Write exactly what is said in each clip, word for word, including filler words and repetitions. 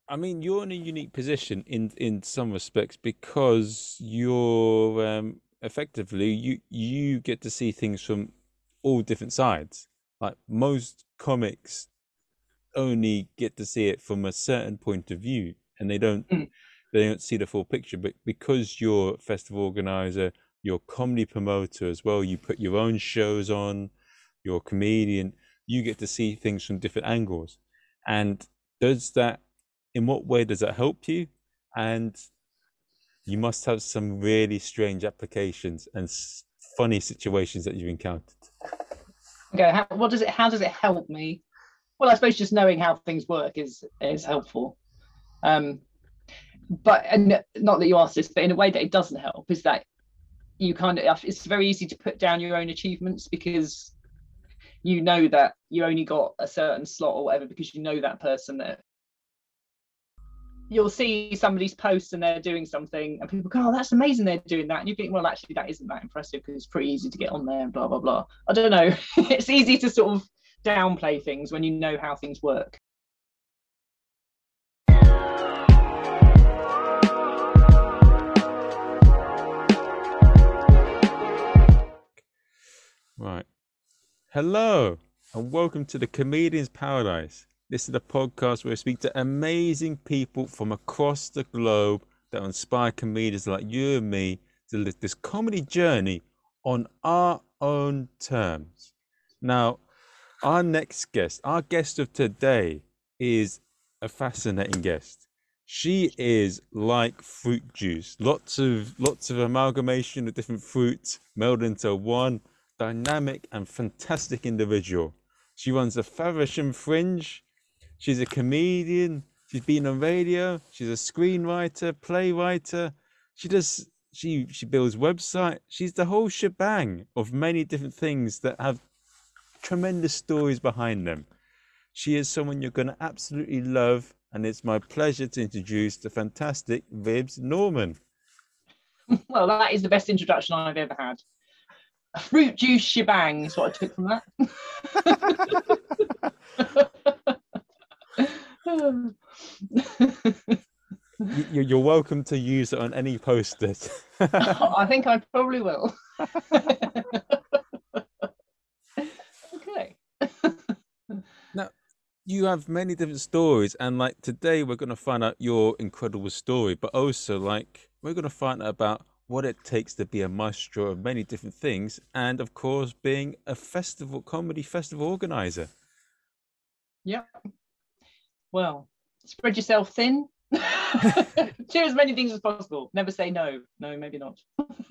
I mean, you're in a unique position in in some respects because you're um, effectively you you get to see things from all different sides. Like most comics only get to see it from a certain point of view, and they don't Mm. they don't see the full picture. But because you're a festival organizer, you're a comedy promoter as well, you put your own shows on, you're a comedian, you get to see things from different angles. And does that, in what way does that help you? And you must have some really strange applications and funny situations that you've encountered. Okay, how, what does it? How does it help me? Well, I suppose just knowing how things work is is helpful. Um, but and not that you asked this, but in a way that it doesn't help is that you kind of it's very easy to put down your own achievements because you know that you only got a certain slot or whatever because you know that person that you'll see somebody's posts and they're doing something and people go, oh, that's amazing they're doing that. And you think, well, actually, that isn't that impressive because it's pretty easy to get on there and blah, blah, blah. I don't know. It's easy to sort of downplay things when you know how things work. Right. Hello, and welcome to the Comedian's Paradise. This is the podcast where I speak to amazing people from across the globe that inspire comedians like you and me to live this comedy journey on our own terms. Now, our next guest, our guest of today, is a fascinating guest. She is like fruit juice, lots of lots of amalgamation of different fruits melded into one dynamic and fantastic individual. She runs the Faversham Fringe. She's a comedian. She's been on radio. She's a screenwriter, playwright. She does. She she builds website. She's the whole shebang of many different things that have tremendous stories behind them. She is someone you're going to absolutely love, and it's my pleasure to introduce the fantastic Vibs Norman. Well, that is the best introduction I've ever had. A fruit juice shebang is what I took from that. You're welcome to use it on any posters. I think I probably will. Okay. Now, you have many different stories, and like today we're going to find out your incredible story, but also like we're going to find out about what it takes to be a maestro of many different things, and of course being a festival comedy festival organizer. Yeah. Well, spread yourself thin. Do as many things as possible. Never say no. No, maybe not.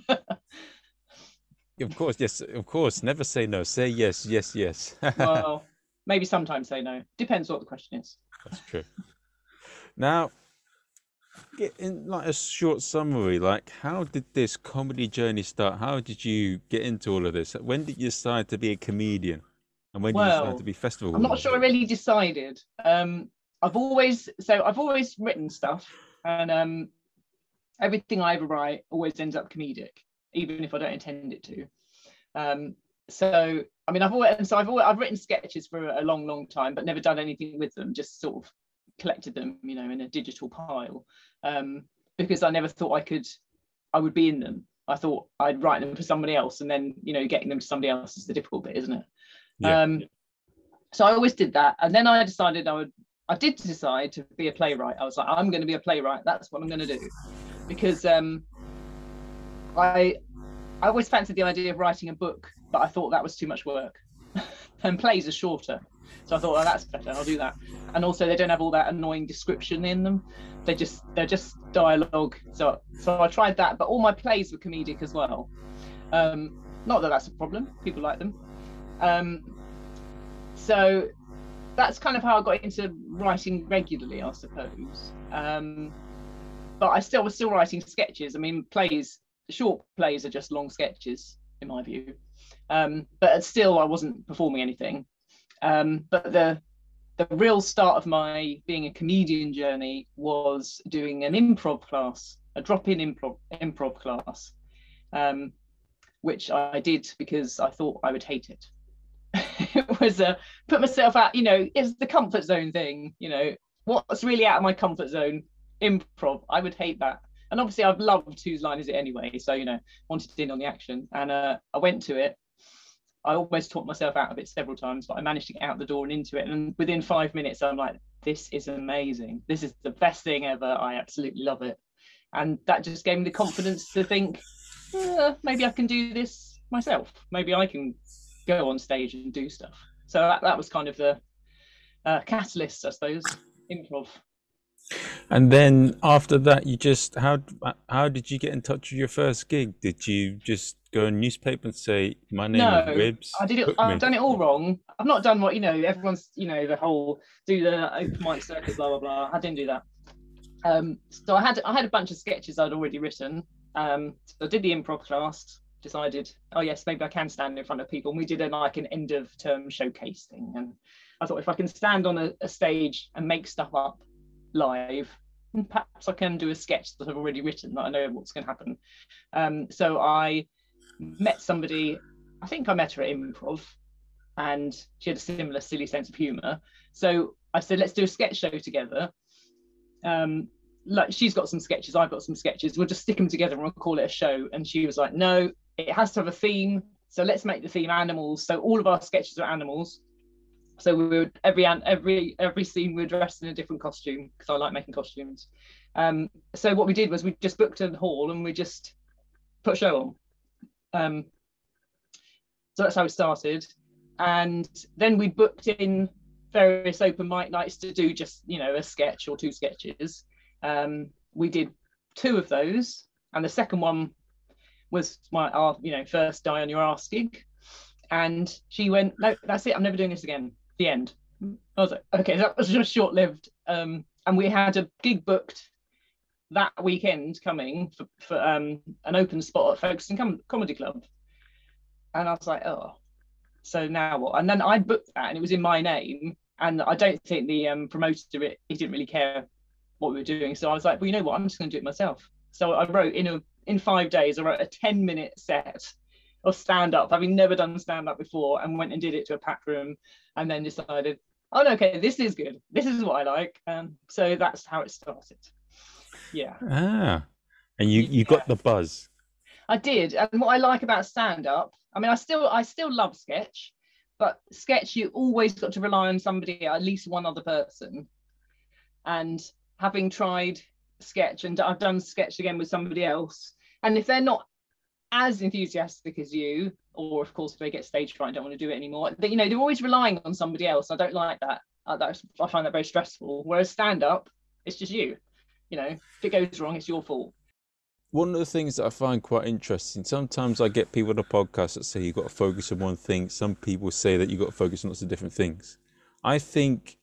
Of course, yes, of course. Never say no. Say yes, yes, yes. Well, maybe sometimes say no. Depends what the question is. That's true. Now, get in like a short summary, like how did this comedy journey start? How did you get into all of this? When did you decide to be a comedian? And when did well, you decide to be festival? I'm not sure I really decided. Um, I've always so I've always written stuff, and um, everything I ever write always ends up comedic, even if I don't intend it to. Um, so I mean, I've always and so I've always I've written sketches for a long, long time, but never done anything with them. Just sort of collected them, you know, in a digital pile, um, because I never thought I could, I would be in them. I thought I'd write them for somebody else, and then you know, getting them to somebody else is the difficult bit, isn't it? Yeah. Um, so I always did that, and then I decided I would. I did decide to be a playwright. I was like, I'm going to be a playwright. That's what I'm going to do, because um, I I always fancied the idea of writing a book, but I thought that was too much work. And plays are shorter, so I thought, oh, that's better. I'll do that. And also, they don't have all that annoying description in them. They just they're just dialogue. So so I tried that, but all my plays were comedic as well. Um, not that that's a problem. People like them. Um, so that's kind of how I got into writing regularly, I suppose. Um, but I still was still writing sketches. I mean, plays, short plays are just long sketches, in my view. Um, but still, I wasn't performing anything. Um, but the the real start of my being a comedian journey was doing an improv class, a drop-in improv improv class, um, which I did because I thought I would hate it. It was a put myself out, you know, it's the comfort zone thing, you know, what's really out of my comfort zone, improv. I would hate that. And obviously I've loved Whose Line Is It Anyway? So, you know, wanted in on the action. And uh, I went to it. I almost talked myself out of it several times, but I managed to get out the door and into it. And within five minutes, I'm like, this is amazing. This is the best thing ever. I absolutely love it. And that just gave me the confidence to think, eh, maybe I can do this myself. Maybe I can go on stage and do stuff. So that, that was kind of the uh, catalyst, I suppose, improv. And then after that, you just how how did you get in touch with your first gig? Did you just go in newspaper and say, "My name no, is Ribs"? I did it. I've done it all wrong. I've not done what you know. Everyone's you know the whole do the open mic circuit, blah blah blah. I didn't do that. Um, so I had I had a bunch of sketches I'd already written. Um, so I did the improv class. Decided, oh yes, maybe I can stand in front of people. And we did a, like an end of term showcase thing. And I thought if I can stand on a, a stage and make stuff up live, and perhaps I can do a sketch that I've already written that I know what's going to happen. Um, so I met somebody, I think I met her at improv, and she had a similar silly sense of humor. So I said, let's do a sketch show together. Um, like she's got some sketches, I've got some sketches. We'll just stick them together and we'll call it a show. And she was like, no, it has to have a theme. So let's make the theme animals. So all of our sketches are animals. So we would every every every scene we were dressed in a different costume because I like making costumes. Um, so what we did was we just booked a hall and we just put a show on. Um, so that's how it started. And then we booked in various open mic nights to do just you know a sketch or two sketches. Um, we did two of those, and the second one was my our you know first Die on Your Arse gig. And she went, no, that's it. I'm never doing this again. The end. I was like, okay, that was just short lived. Um, and we had a gig booked that weekend coming for, for um, an open spot at Folkestone Com- Comedy Club. And I was like, oh, so now what? And then I booked that and it was in my name. And I don't think the um, promoter, it, he didn't really care what we were doing. So I was like, well, you know what? I'm just going to do it myself. So I wrote in a in five days, I wrote a ten minute set of stand-up, having never done stand-up before, and went and did it to a packed room, and then decided, oh no, okay, this is good, this is what I like. Um so that's how it started. Yeah. Ah, and you you yeah. got the buzz. I did. And what I like about stand-up, I mean, I still I still love sketch, but sketch you always got to rely on somebody, at least one other person. And having tried sketch, and I've done sketch again with somebody else, and if they're not as enthusiastic as you, or of course if they get stage fright and don't want to do it anymore, but you know they're always relying on somebody else. I don't like that. uh, that's, I find that very stressful. Whereas stand up, it's just you you know if it goes wrong, it's your fault. One of the things that I find quite interesting, sometimes I get people on a podcast that say you've got to focus on one thing. Some people say that you've got to focus on lots of different things. I think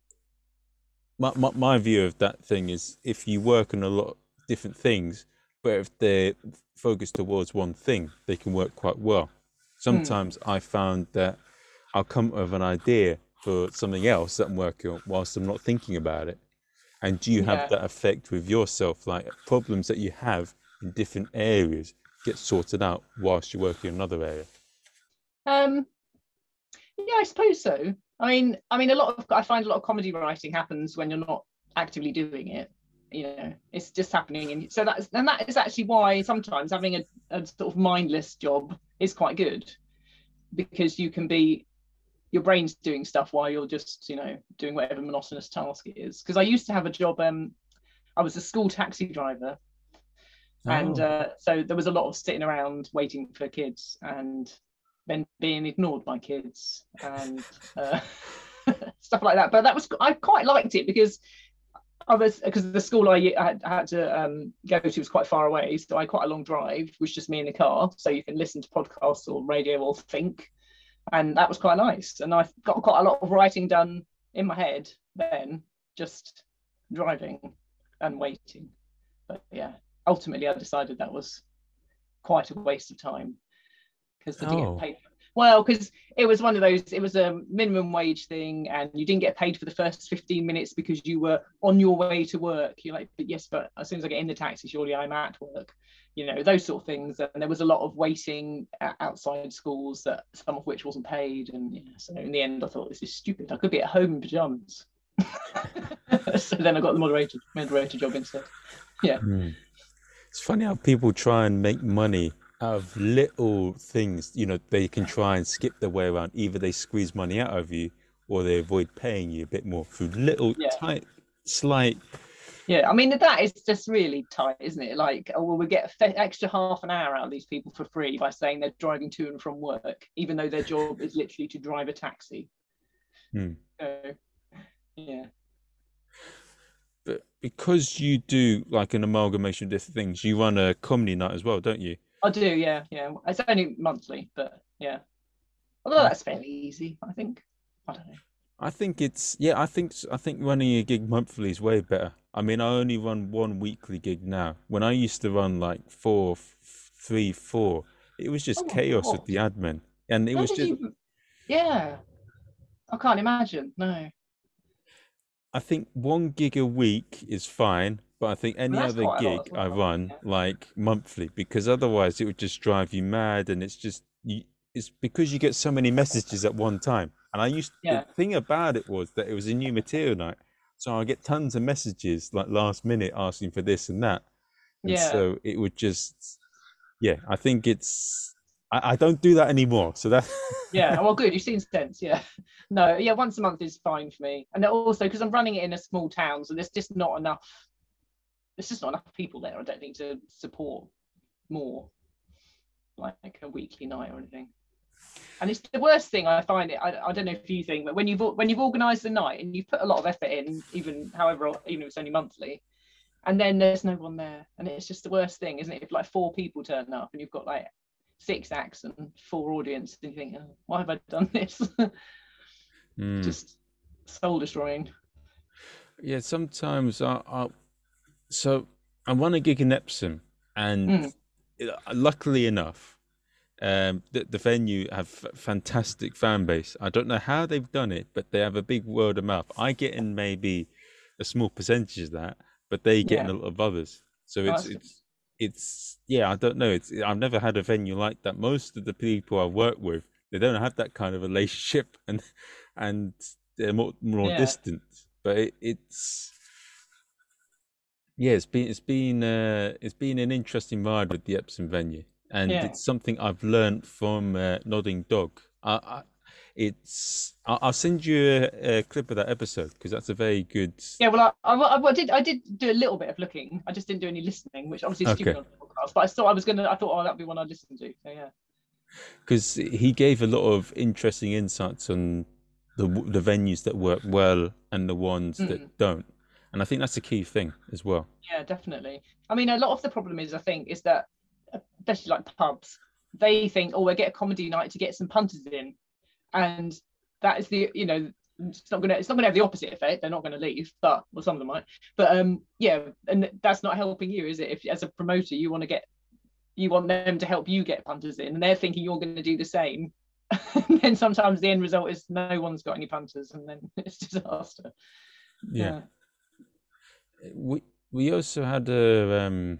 my, my, my view of that thing is if you work on a lot of different things, but if they're focused towards one thing, they can work quite well. Sometimes mm. I found that I'll come up with an idea for something else that I'm working on whilst I'm not thinking about it. And do you yeah. have that effect with yourself, like problems that you have in different areas get sorted out whilst you're working in another area? Um, yeah, I suppose so. I mean, I mean, a lot of I find a lot of comedy writing happens when you're not actively doing it. You know, it's just happening, and so that's and that is actually why sometimes having a, a sort of mindless job is quite good, because you can be your brain's doing stuff while you're just you know doing whatever monotonous task it is. Because I used to have a job, um I was a school taxi driver, oh. and uh, so there was a lot of sitting around waiting for kids and then being ignored by kids and uh, stuff like that. But that was I quite liked it because I was because the school I had, I had to um, go to was quite far away, so I had quite a long drive, which was just me in the car, so you can listen to podcasts or radio or think, and that was quite nice. And I got quite a lot of writing done in my head then, just driving and waiting. But yeah, ultimately I decided that was quite a waste of time because I didn't oh. get paid for it. Well, because it was one of those, it was a minimum wage thing and you didn't get paid for the first fifteen minutes because you were on your way to work. You're like, but yes, but as soon as I get in the taxi, surely I'm at work. You know, those sort of things. And there was a lot of waiting outside schools, that some of which wasn't paid. And yeah, so in the end, I thought, this is stupid. I could be at home in pajamas. So then I got the moderator moderator job instead. Yeah. Mm. It's funny how people try and make money out of little things. You know, they can try and skip their way around. Either they squeeze money out of you or they avoid paying you a bit more through little, Yeah. tight, slight. Yeah, I mean, that is just really tight, isn't it? Like, oh, well, we get an extra half an hour out of these people for free by saying they're driving to and from work, even though their job is literally to drive a taxi. Hmm. So, yeah. But because you do like an amalgamation of different things, you run a comedy night as well, don't you? I do, yeah, yeah. It's only monthly, but yeah. Although that's fairly easy, I think. I don't know. I think it's yeah. I think I think running a gig monthly is way better. I mean, I only run one weekly gig now. When I used to run like four, f- three, four, it was just Oh my chaos with God. the admin, and it How was did just. you? Yeah, I can't imagine. No, I think one gig a week is fine, but I think I mean, any that's other quite a lot gig as I well. run Yeah. like monthly, because otherwise it would just drive you mad, and it's just you, it's because you get so many messages at one time. And I used the Yeah. thing about it was that it was a new material night, so I get tons of messages like last minute asking for this and that, and Yeah. so it would just yeah. I think it's I, I don't do that anymore, so that Yeah, well, good. You've seen sense. Yeah, no, yeah, once a month is fine for me, and also because I'm running it in a small town, so there's just not enough. There's just not enough people there. I don't think to support more, like a weekly night or anything. And it's the worst thing I find it. I, I don't know if you think, but when you've when you've organised the night and you've put a lot of effort in, even however, even if it's only monthly, and then there's no one there, and it's just the worst thing, isn't it? If like four people turn up and you've got like six acts and four audience, and you think, oh, why have I done this? Mm. Just soul destroying. Yeah, sometimes I, I so I run a gig in Epsom, and Mm. uh, luckily enough, um, the, the venue have f- fantastic fan base. I don't know how they've done it, but they have a big word of mouth. I get in maybe a small percentage of that, but they get in Yeah. a lot of others. So Oh, it's that's good. it's it's yeah, I don't know. It's I've never had a venue like that. Most of the people I work with, they don't have that kind of relationship, and and they're more more Yeah. distant. But it, it's yeah, it's been it's been uh, it's been an interesting ride with the Epsom venue, and Yeah. it's something I've learned from uh, Nodding Dog. I, I, it's I'll, I'll send you a, a clip of that episode because that's a very good. Yeah. Well, I, I, I did I did do a little bit of looking. I just didn't do any listening, which obviously is stupid Okay, on the podcast. But I thought I was gonna. I thought, oh, that'd be one I'd listen to. So yeah. because he gave a lot of interesting insights on the the venues that work well and the ones that Mm. don't, and I think that's a key thing as well. Yeah, definitely. I mean, a lot of the problem is, I think, is that especially like pubs, they think, oh, we'll get a comedy night to get some punters in, and that is the, you know, it's not gonna, it's not gonna have the opposite effect. They're not gonna leave, but well, some of them might. But um, yeah, and that's not helping you, is it? If as a promoter, you want to get, you want them to help you get punters in, and they're thinking you're going to do the same. And then sometimes the end result is no one's got any punters, and then it's disaster. Yeah, Yeah. we we also had a um,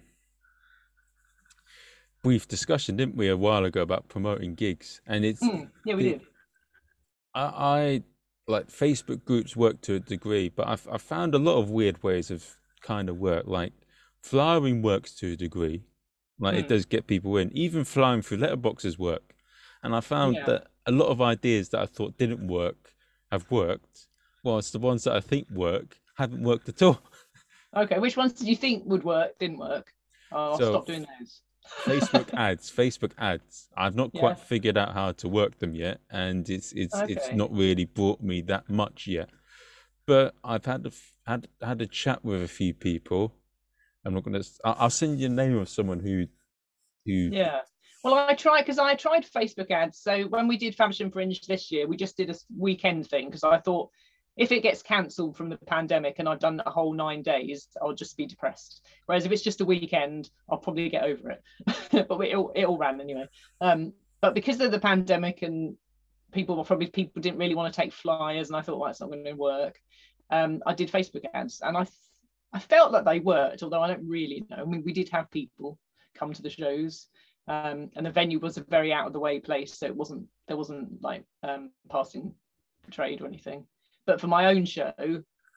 brief discussion, didn't we, a while ago about promoting gigs, and it's Mm, yeah, we the did. I, I like Facebook groups work to a degree, but I've I found a lot of weird ways of kind of work. Like flyering works to a degree, like it Mm, does get people in. Even flying through letterboxes work, and I found yeah. that a lot of ideas that I thought didn't work have worked, whilst the ones that I think work haven't worked at all. Okay, which ones did you think would work? Didn't work? Oh, I'll So stop doing those. Facebook ads, Facebook ads. I've not Yeah. quite figured out how to work them yet, and it's it's it's Okay. not really brought me that much yet. But I've had a, f- had had a chat with a few people. I'm not gonna. s- I'll I'll send you the name of someone who who. Yeah. Well, I tried because I tried Facebook ads. So when we did Faversham Fringe this year, we just did a weekend thing because I thought if it gets cancelled from the pandemic and I've done a whole nine days, I'll just be depressed. Whereas if it's just a weekend, I'll probably get over it. But it all, it all ran anyway. Um, but because of the pandemic and people were probably people didn't really want to take flyers, and I thought, well, that's not going to work. Um, I did Facebook ads, and I I felt that they worked, although I don't really know. I mean, we did have people come to the shows, um, and the venue was a very out of the way place, so it wasn't there wasn't like um, passing trade or anything. But for my own show,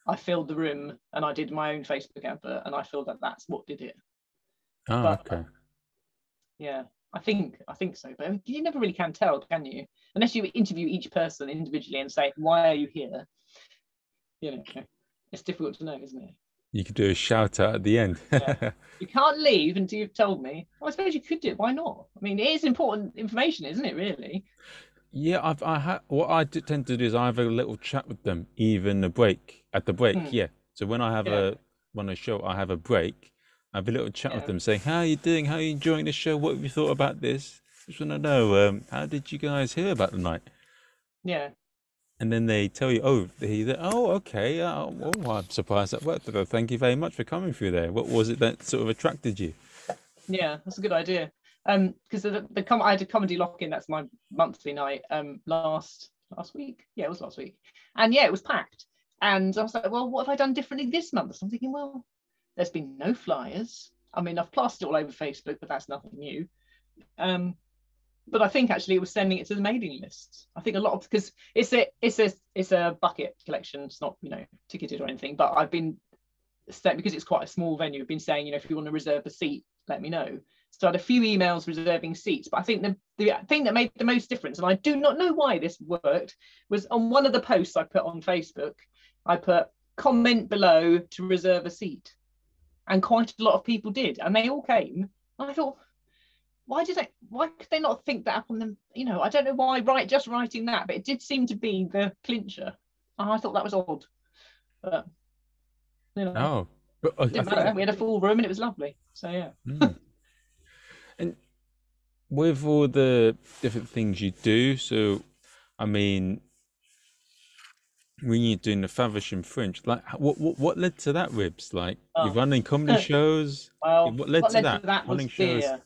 I filled the room and I did my own Facebook advert, and I feel that that's what did it. Oh, But okay. yeah, I think I think so. But you never really can tell, can you? Unless you interview each person individually and say, why are you here? You know, it's difficult to know, isn't it? You could do a shout out at the end. Yeah. You can't leave until you've told me. Well, I suppose you could do it. Why not? I mean, it is important information, isn't it, really? Yeah, I've I ha what I do tend to do is I have a little chat with them, even a break at the break. Hmm. Yeah. So when I have Yeah. a when I show I have a break, I have a little chat with Yeah. them, saying, "How are you doing? How are you enjoying the show? What have you thought about this? Just want to know, um, how did you guys hear about the night?" Yeah. And then they tell you, "Oh, he, oh, okay. Uh, oh, I'm surprised that worked. Uh, Thank you very much for coming through there. What was it that sort of attracted you?" Yeah, that's a good idea. Um, because the, the com I had a comedy lock-in, that's my monthly night, um, last last week. Yeah, it was last week. And yeah, it was packed. And I was like, well, what have I done differently this month? So I'm thinking, well, there's been no flyers. I mean, I've plastered it all over Facebook, but that's nothing new. Um, but I think actually it was sending it to the mailing list. I think a lot of, because it's a it's a it's a bucket collection. It's not, you know, ticketed or anything, but I've been, because it's quite a small venue, I've been saying, you know, if you want to reserve a seat, let me know. So I had a few emails reserving seats, but I think the, the thing that made the most difference, and I do not know why this worked, was on one of the posts I put on Facebook, I put comment below to reserve a seat. And quite a lot of people did, and they all came. And I thought, why did they, why could they not think that up on them? You know, I don't know why, right, just writing that, but it did seem to be the clincher. And I thought that was odd. But, you know, Oh, but uh, I didn't think matter. We had a full room and it was lovely. So yeah. Mm. And with all the different things you do, so I mean, when you're doing the Faversham Fringe, like h- what what what led to that, Ribs? Like you're Oh. running comedy shows. Well, What led what to led that? to that was Running shows. beer.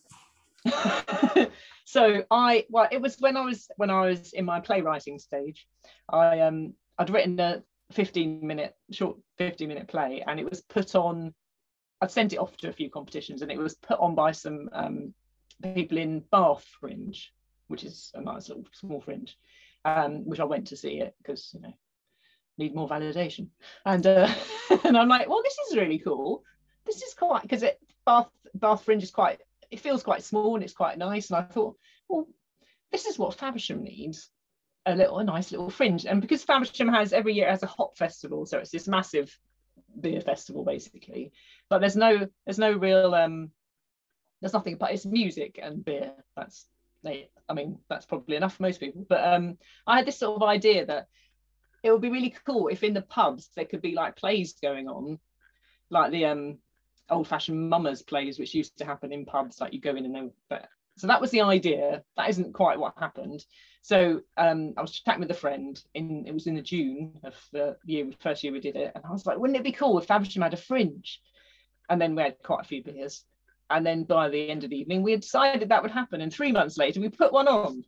So I, well, it was when I was when I was in my playwriting stage. I um I'd written a fifteen minute short fifteen minute play, and it was put on. I'd sent it off to a few competitions, and it was put on by some um, people in Bath Fringe, which is a nice little small fringe, um, which I went to see it because, you know, need more validation. And uh, and I'm like, well, this is really cool. This is quite, because it Bath Bath Fringe is quite, it feels quite small and it's quite nice. And I thought, well, this is what Faversham needs. A little, a nice little fringe. And because Faversham has every year has a hop festival, so it's this massive beer festival basically, but there's no there's no real um there's nothing, but it's music and beer. That's they I mean that's probably enough for most people, but um I had this sort of idea that it would be really cool if in the pubs there could be like plays going on, like the um old-fashioned mummers plays which used to happen in pubs, like you go in and then, but so that was the idea. That isn't quite what happened. So um, I was chatting with a friend, in it was in the June of the year, first year we did it, and I was like, wouldn't it be cool if Faversham had a fringe? And then we had quite a few beers, and then by the end of the evening we had decided that would happen, and three months later we put one on.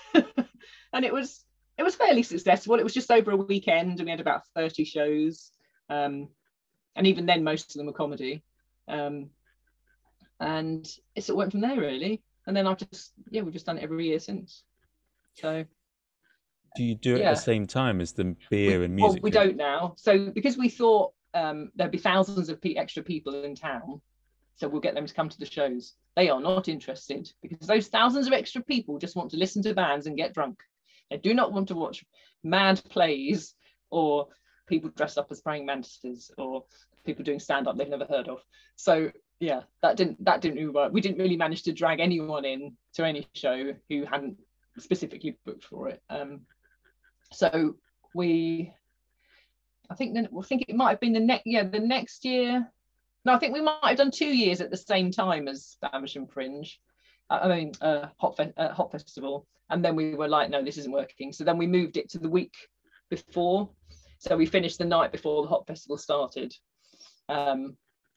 And it was it was fairly successful. It was just over a weekend, and we had about thirty shows, um, and even then most of them were comedy, um, and it sort of went from there really. And then I've just, yeah, we've just done it every year since. So Do you do it at yeah, the same time as the beer we, and well, music we thing? don't now. So because we thought um, there'd be thousands of pe- extra people in town, so we'll get them to come to the shows. They are not interested, because those thousands of extra people just want to listen to bands and get drunk. They do not want to watch mad plays or people dressed up as praying mantises or people doing stand-up they've never heard of. So yeah, that didn't that didn't really work. We didn't really manage to drag anyone in to any show who hadn't specifically booked for it. Um, so we, I think then I think it might have been the next yeah the next year. No, I think we might have done two years at the same time as Faversham Fringe. Uh, I mean, uh, Hot Fe- uh, Hot Festival, and then we were like, no, this isn't working. So then we moved it to the week before. So we finished the night before the Hot Festival started. Um,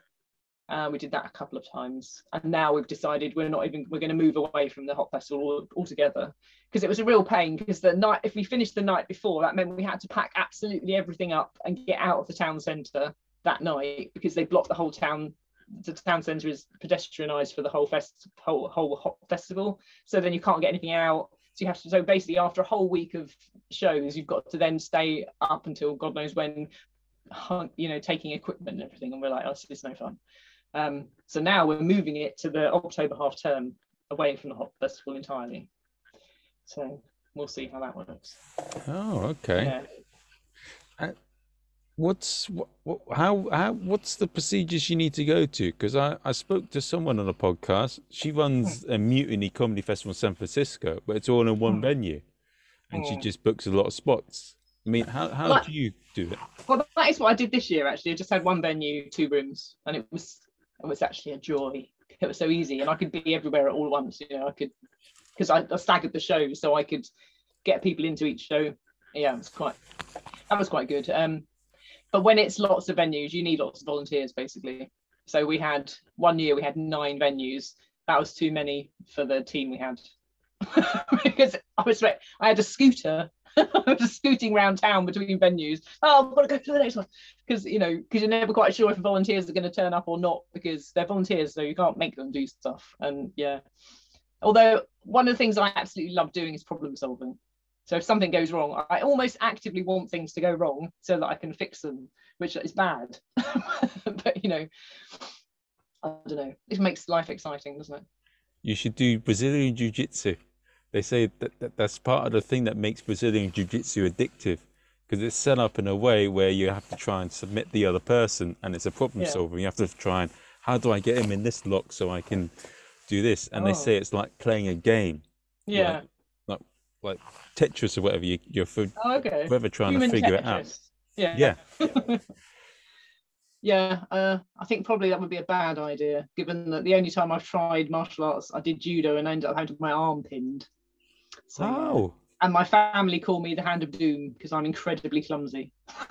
Uh, we did that a couple of times, and now we've decided we're not even we're going to move away from the Hot Festival altogether, because it was a real pain. Because the night, if we finished the night before, that meant we had to pack absolutely everything up and get out of the town centre that night, because they blocked the whole town. The town centre is pedestrianised for the whole fest whole whole Hot Festival, so then you can't get anything out. So you have to. So basically, after a whole week of shows, you've got to then stay up until God knows when, you know, taking equipment and everything, and we're like, oh, this is no fun. Um, so now we're moving it to the October half term, away from the Hop Festival entirely. So we'll see how that works. Oh, okay. Yeah. Uh, what's what, what how how what's the procedures you need to go to? Because I I spoke to someone on a podcast. She runs a Mutiny Comedy Festival in San Francisco, but it's all in one venue, and she Mm. just books a lot of spots. I mean, how how Like, do you do it? well, that is what I did this year. Actually, I just had one venue, two rooms, and it was it was actually a joy. It was so easy, and I could be everywhere at all once. You know, I could, because I, I staggered the shows, so I could get people into each show. Yeah, it was quite that was quite good. Um, but when it's lots of venues, you need lots of volunteers, basically. So we had one year we had nine venues. That was too many for the team we had. Because I was I had a scooter. I was scooting around town between venues. Oh, I've got to go to the next one, because you know, because you're never quite sure if volunteers are going to turn up or not, because they're volunteers, so you can't make them do stuff. And yeah, although one of the things I absolutely love doing is problem solving. So if something goes wrong, I almost actively want things to go wrong so that I can fix them, which is bad. But you know, I don't know. It makes life exciting, doesn't it? You should do Brazilian Jiu-Jitsu. They say that, that that's part of the thing that makes Brazilian Jiu-Jitsu addictive, because it's set up in a way where you have to try and submit the other person, and it's a problem Yeah. solver. You have to try and, how do I get him in this lock so I can do this? And they Oh. say it's like playing a game, Yeah. like like Tetris or whatever. You, you're for, Oh, okay. forever trying Human to figure it out. Tetris. Yeah. Yeah. Yeah, uh, I think probably that would be a bad idea, given that the only time I've tried martial arts, I did judo and I ended up having my arm pinned. So, yeah. Oh, And my family call me the Hand of Doom because I'm incredibly clumsy.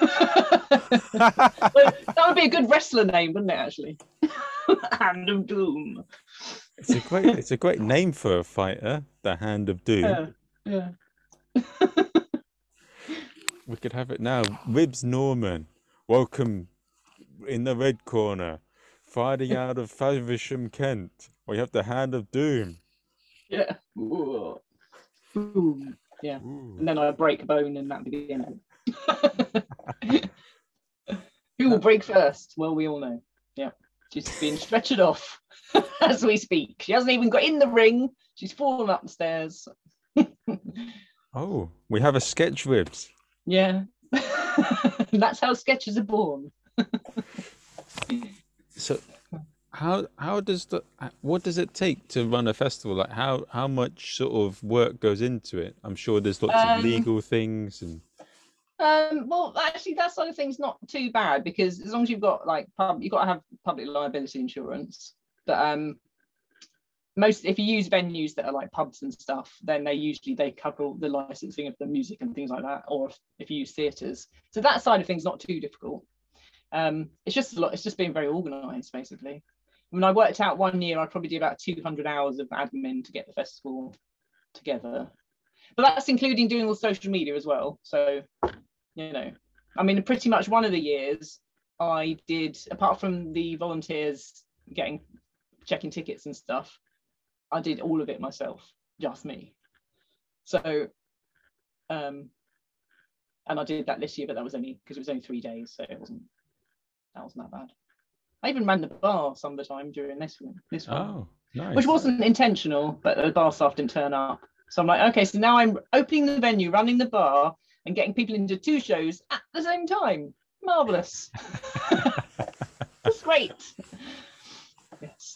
That would be a good wrestler name, wouldn't it, actually? Hand of Doom. it's a great it's a great name for a fighter, the Hand of Doom. Yeah, yeah. We could have it now. Ribs Norman, welcome in the red corner, fighting out of Faversham, Kent. We have the Hand of Doom. Yeah. Ooh. Ooh. Yeah. Ooh. And then I break a bone and that'd be the end of it. Who will break first? Well, we all know. Yeah. She's being stretchered off as we speak. She hasn't even got in the ring. She's fallen up the stairs. Oh, we have a sketch Ribs. Yeah. That's how sketches are born. So how how does the what does it take to run a festival? Like how how much sort of work goes into it? I'm sure there's lots Um, of legal things and Um, well, actually, that sort of thing's not too bad, because as long as you've got like pub, you've got to have public liability insurance. But um, most if you use venues that are like pubs and stuff, then they usually they cover all the licensing of the music and things like that. Or if, if you use theatres, so that side of things not too difficult. Um, it's just a lot. It's just being very organised, basically. When I worked out one year, I'd probably do about two hundred hours of admin to get the festival together. But that's including doing all social media as well. So, you know, I mean, pretty much one of the years I did, apart from the volunteers getting checking tickets and stuff, I did all of it myself, just me. So, um, and I did that this year, but that was only because it was only three days, so it wasn't that wasn't that bad. I even ran the bar some of the time during this one, this one, oh, nice. which wasn't intentional, but the bar staff didn't turn up. So I'm like, okay, so now I'm opening the venue, running the bar, and getting people into two shows at the same time. Marvelous. That's great. Yes.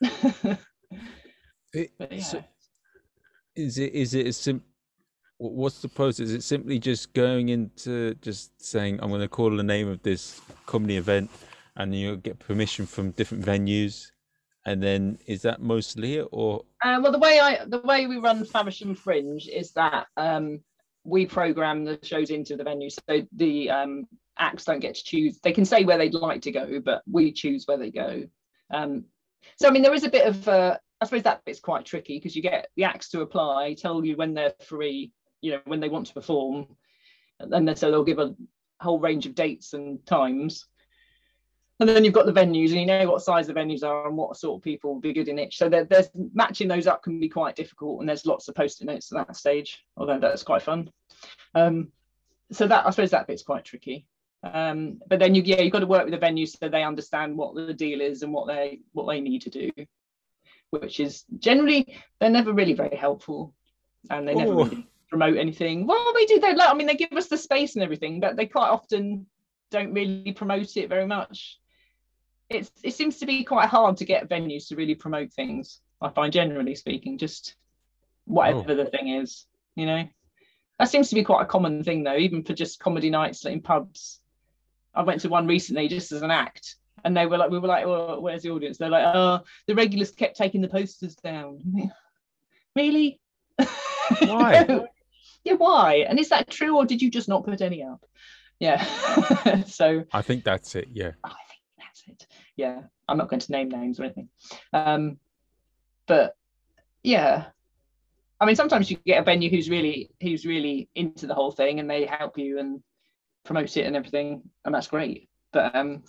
It- But yeah. so is it is it as sim wh- what's the process? Is it simply just going into just saying I'm going to call the name of this comedy event, and you get permission from different venues, and then is that mostly it, or Uh, well, the way I the way we run Faversham Fringe is that um, we program the shows into the venue, so the um, acts don't get to choose. They can say where they'd like to go, but we choose where they go. Um, so I mean, there is a bit of uh, I suppose that bit's quite tricky, because you get the acts to apply, tell you when they're free, you know, when they want to perform, and then so they'll give a whole range of dates and times. And then you've got the venues, and you know what size the venues are and what sort of people will be good in each. So there, there's matching those up can be quite difficult, and there's lots of post-it notes at that stage, although that's quite fun. Um, so that I suppose that bit's quite tricky. Um, but then you yeah you've got to work with the venues so they understand what the deal is and what they what they need to do, which is generally they're never really very helpful, and they never Oh. really promote anything. Well, they do. They I mean they give us the space and everything, but they quite often don't really promote it very much. It's it seems to be quite hard to get venues to really promote things, I find, generally speaking, just whatever Oh. the thing is, you know. That seems to be quite a common thing though, even for just comedy nights in pubs. I went to one recently just as an act, and they were like, we were like, oh, where's the audience? They're like, oh, the regulars kept taking the posters down. Really? Why? Yeah, why? And is that true, or did you just not put any up? Yeah. So I think that's it. Yeah. I think that's it. Yeah, I'm not going to name names or anything. Um, but yeah, I mean, sometimes you get a venue who's really who's really into the whole thing, and they help you and promote it and everything, and that's great. But um,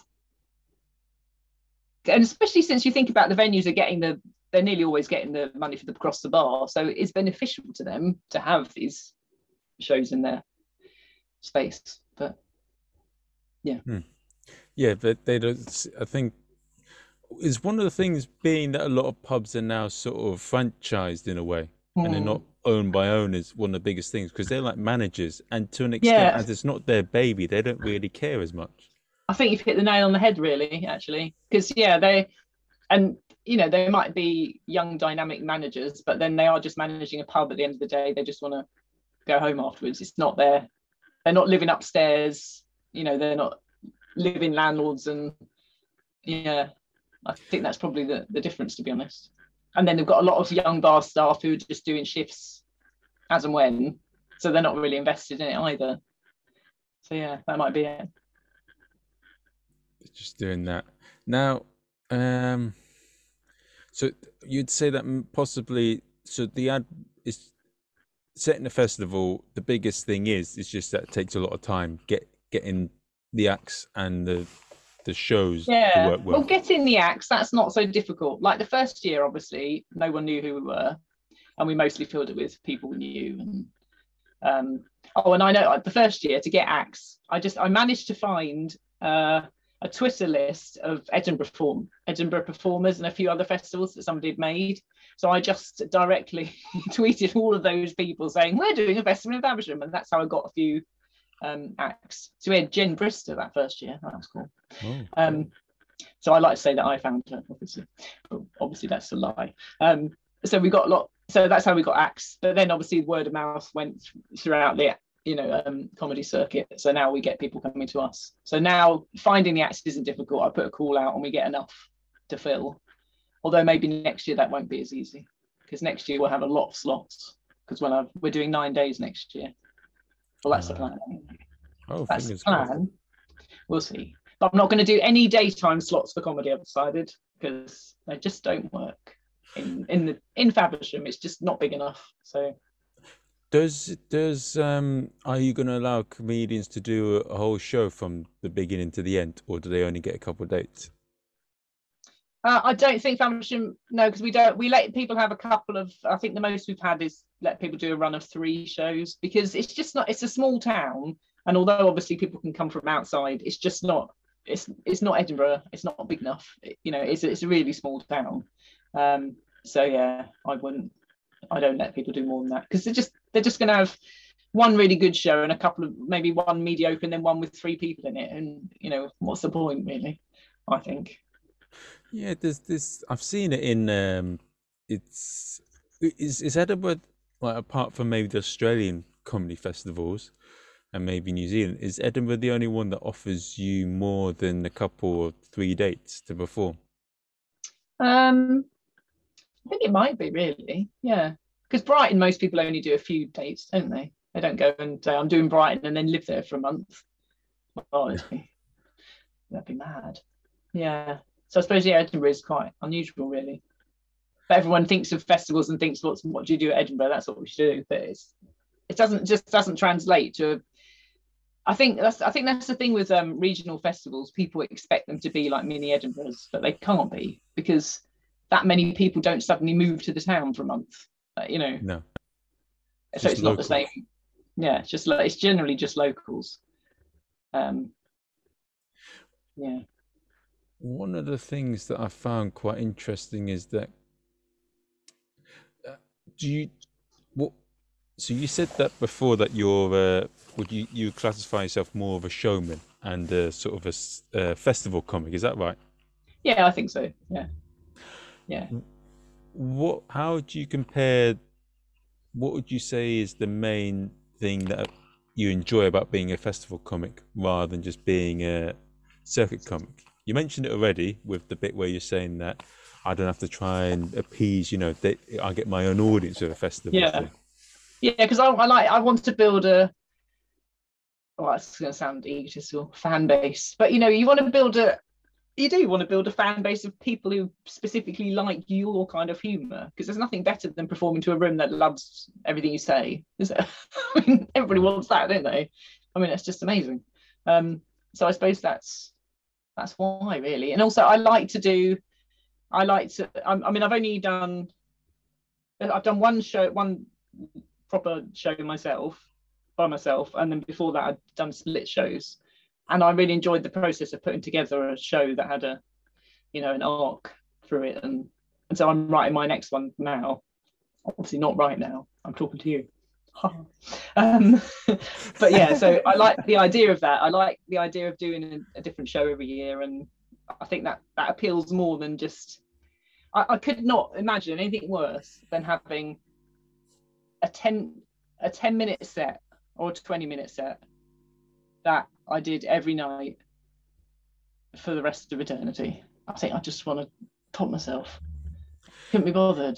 and especially since you think about the venues are getting the they're nearly always getting the money for the across the bar, so it's beneficial to them to have these shows in their space. But yeah. Hmm. Yeah, but they don't. I think it's one of the things being that a lot of pubs are now sort of franchised in a way, and they're Hmm. not owned by owners. One of the biggest things because they're like managers, and to an extent, Yeah, as it's not their baby, they don't really care as much. I think you've hit the nail on the head, really, actually, because yeah, they and you know they might be young, dynamic managers, but then they are just managing a pub. At the end of the day, they just want to go home afterwards. It's not their they're not living upstairs. You know, they're not living landlords, and yeah, I think that's probably the the difference, to be honest. And then they've got a lot of young bar staff who are just doing shifts as and when, so they're not really invested in it either. So yeah, that might be it. Just doing that now. Um, so you'd say that m- possibly. So the ad is setting a festival. The biggest thing is is just that it takes a lot of time get getting the acts and the the shows to Yeah, work well, well. getting the acts, that's not so difficult. Like the first year, obviously, no one knew who we were, and we mostly filled it with people we knew. And um, oh, and I know like, the first year to get acts, I just I managed to find uh, a Twitter list of Edinburgh perform Edinburgh performers and a few other festivals that somebody had made. So I just directly tweeted all of those people saying we're doing a festival in Faversham, and that's how I got a few um, acts. So we had Jen Brister that first year. That was cool. Oh, Um, so I like to say that I found her, obviously, but obviously that's a lie. Um, so we got a lot. So that's how we got acts. But then obviously word of mouth went throughout the you know um, comedy circuit. So now we get people coming to us. So now finding the acts isn't difficult. I put a call out and we get enough to fill. Although maybe next year that won't be as easy because next year we'll have a lot of slots because when I've, we're doing nine days next year. Well, that's the uh, plan. oh, That's the fingers crossed. plan. We'll see. But I'm not going to do any daytime slots for comedy, I've decided, because they just don't work in in the in Faversham. It's just not big enough. So Does does um are you going to allow comedians to do a, a whole show from the beginning to the end, or do they only get a couple of dates? uh, I don't think Faversham. No, because we don't. We let people have a couple of. I think the most we've had is let people do a run of three shows because it's just not. It's a small town, and although obviously people can come from outside, it's just not. It's it's not Edinburgh. It's not big enough. It, you know, it's it's a really small town. Um, so yeah, I wouldn't. I don't let people do more than that because they're just they're just going to have one really good show and a couple of maybe one mediocre and then one with three people in it, and you know what's the point really? I think. Yeah, there's this. I've seen it in. Um, it's is is Edinburgh, like apart from maybe the Australian comedy festivals and maybe New Zealand, is Edinburgh the only one that offers you more than a couple or three dates to perform? Um, I think it might be really, yeah. Because Brighton, most people only do a few dates, don't they? They don't go and say I'm doing Brighton and then live there for a month. Oh, it'd be, that'd be mad. Yeah. So I suppose yeah, Edinburgh is quite unusual, really. But everyone thinks of festivals and thinks, "What's what do you do at Edinburgh? That's what we should do." But it's it doesn't just doesn't translate to. I think that's I think that's the thing with um, regional festivals. People expect them to be like mini Edinburghs, but they can't be because that many people don't suddenly move to the town for a month. Uh, you know, No, so just it's not the locals. same. Yeah, it's just like it's generally just locals. Um, Yeah. One of the things that I found quite interesting is that uh, do you what so you said that before that you're uh, would you you classify yourself more of a showman and uh, sort of a s- uh, festival comic, is that right? Yeah, I think so. Yeah. Yeah. What how do you compare, what would you say is the main thing that you enjoy about being a festival comic rather than just being a circuit comic? You mentioned it already with the bit where you're saying that I don't have to try and appease, you know, they, I get my own audience with a festival Yeah. thing. Yeah, because I, I like I want to build a, well, it's going to sound egotistical, fan base, but you know, you want to build a, you do want to build a fan base of people who specifically like your kind of humor, because there's nothing better than performing to a room that loves everything you say, is it? I mean, everybody Yeah. wants that, don't they? I mean, it's just amazing. Um, so I suppose that's that's why, really. And also, I like to do. I like to. I, I mean, I've only done. I've done one show, one proper show myself, by myself, and then before that, I'd done split shows, and I really enjoyed the process of putting together a show that had a, you know, an arc through it, and and so I'm writing my next one now. Obviously, not right now. I'm talking to you. um, but yeah, so I like the idea of that. I like the idea of doing a, a different show every year, and I think that that appeals more than just. I, I could not imagine anything worse than having a ten a ten minute set or a twenty minute set that I did every night for the rest of eternity. I think I just want to top myself. Couldn't be bothered.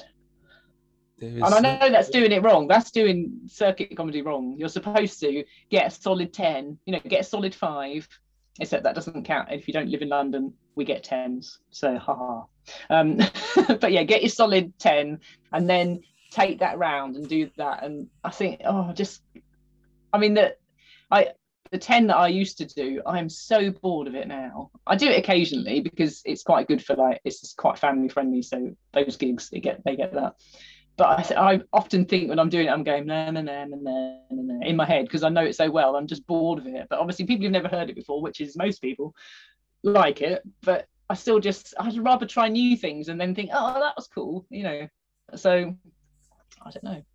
There And I is know some, that's doing it wrong. That's doing circuit comedy wrong. You're supposed to get a solid ten, you know, get a solid five, except that doesn't count. If you don't live in London, we get tens. So, haha. Um, but yeah, get your solid ten and then take that round and do that. And I think, oh, just, I mean, that I, the ten that I used to do, I'm so bored of it now. I do it occasionally because it's quite good for, like, it's just quite family friendly. So those gigs, they get, they get that. But I, I often think when I'm doing it, I'm going nah, nah, nah, nah, nah, nah, in my head because I know it so well. I'm just bored of it. But obviously, people who've never heard it before, which is most people, like it. But I still just, I'd rather try new things and then think, oh, that was cool, you know. So I don't know.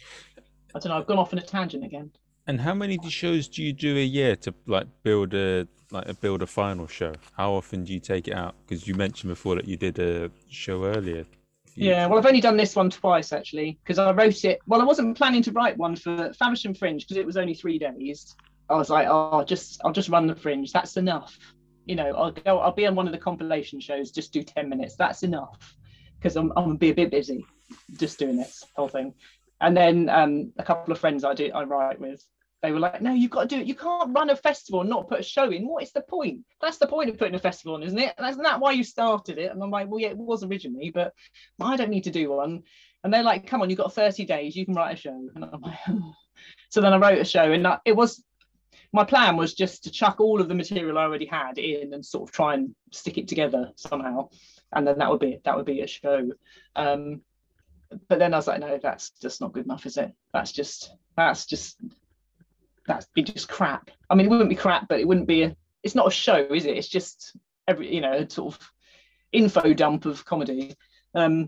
I don't know. I've gone off on a tangent again. and how many shows do you do a year to like build a like a build a final show? How often do you take it out? Because you mentioned before that you did a show earlier a few years Yeah, ago. well, I've only done this one twice actually because I wrote it. Well, I wasn't planning to write one for Faversham Fringe because it was only three days. I was like, oh, just I'll just run the Fringe. That's enough. You know, I'll go. I'll be on one of the compilation shows. Just do ten minutes. That's enough because I'm I'm gonna be a bit busy just doing this whole thing. And then um, a couple of friends I do I write with, they were like, no, you've got to do it. You can't run a festival and not put a show in. What is the point? That's the point of putting a festival on, isn't it? And isn't that why you started it? And I'm like, well, yeah, it was originally, but I don't need to do one. And they're like, come on, you've got thirty days, you can write a show. And I'm like, oh. So then I wrote a show, and it was, my plan was just to chuck all of the material I already had in and sort of try and stick it together somehow. And then that would be that would be a show. Um, but then I was like, no, that's just not good enough, is it? That's just that's just that'd be just crap. I mean, it wouldn't be crap, but it wouldn't be a, it's not a show, is it? It's just every, you know, a sort of info dump of comedy. Um,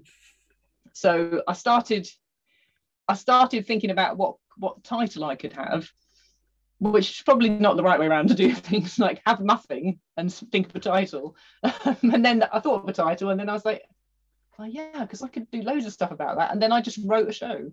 so I started, I started thinking about what what title I could have, which is probably not the right way around to do things. Like have nothing and think of a title, and then I thought of a title, and then I was like, well, yeah, because I could do loads of stuff about that, and then I just wrote a show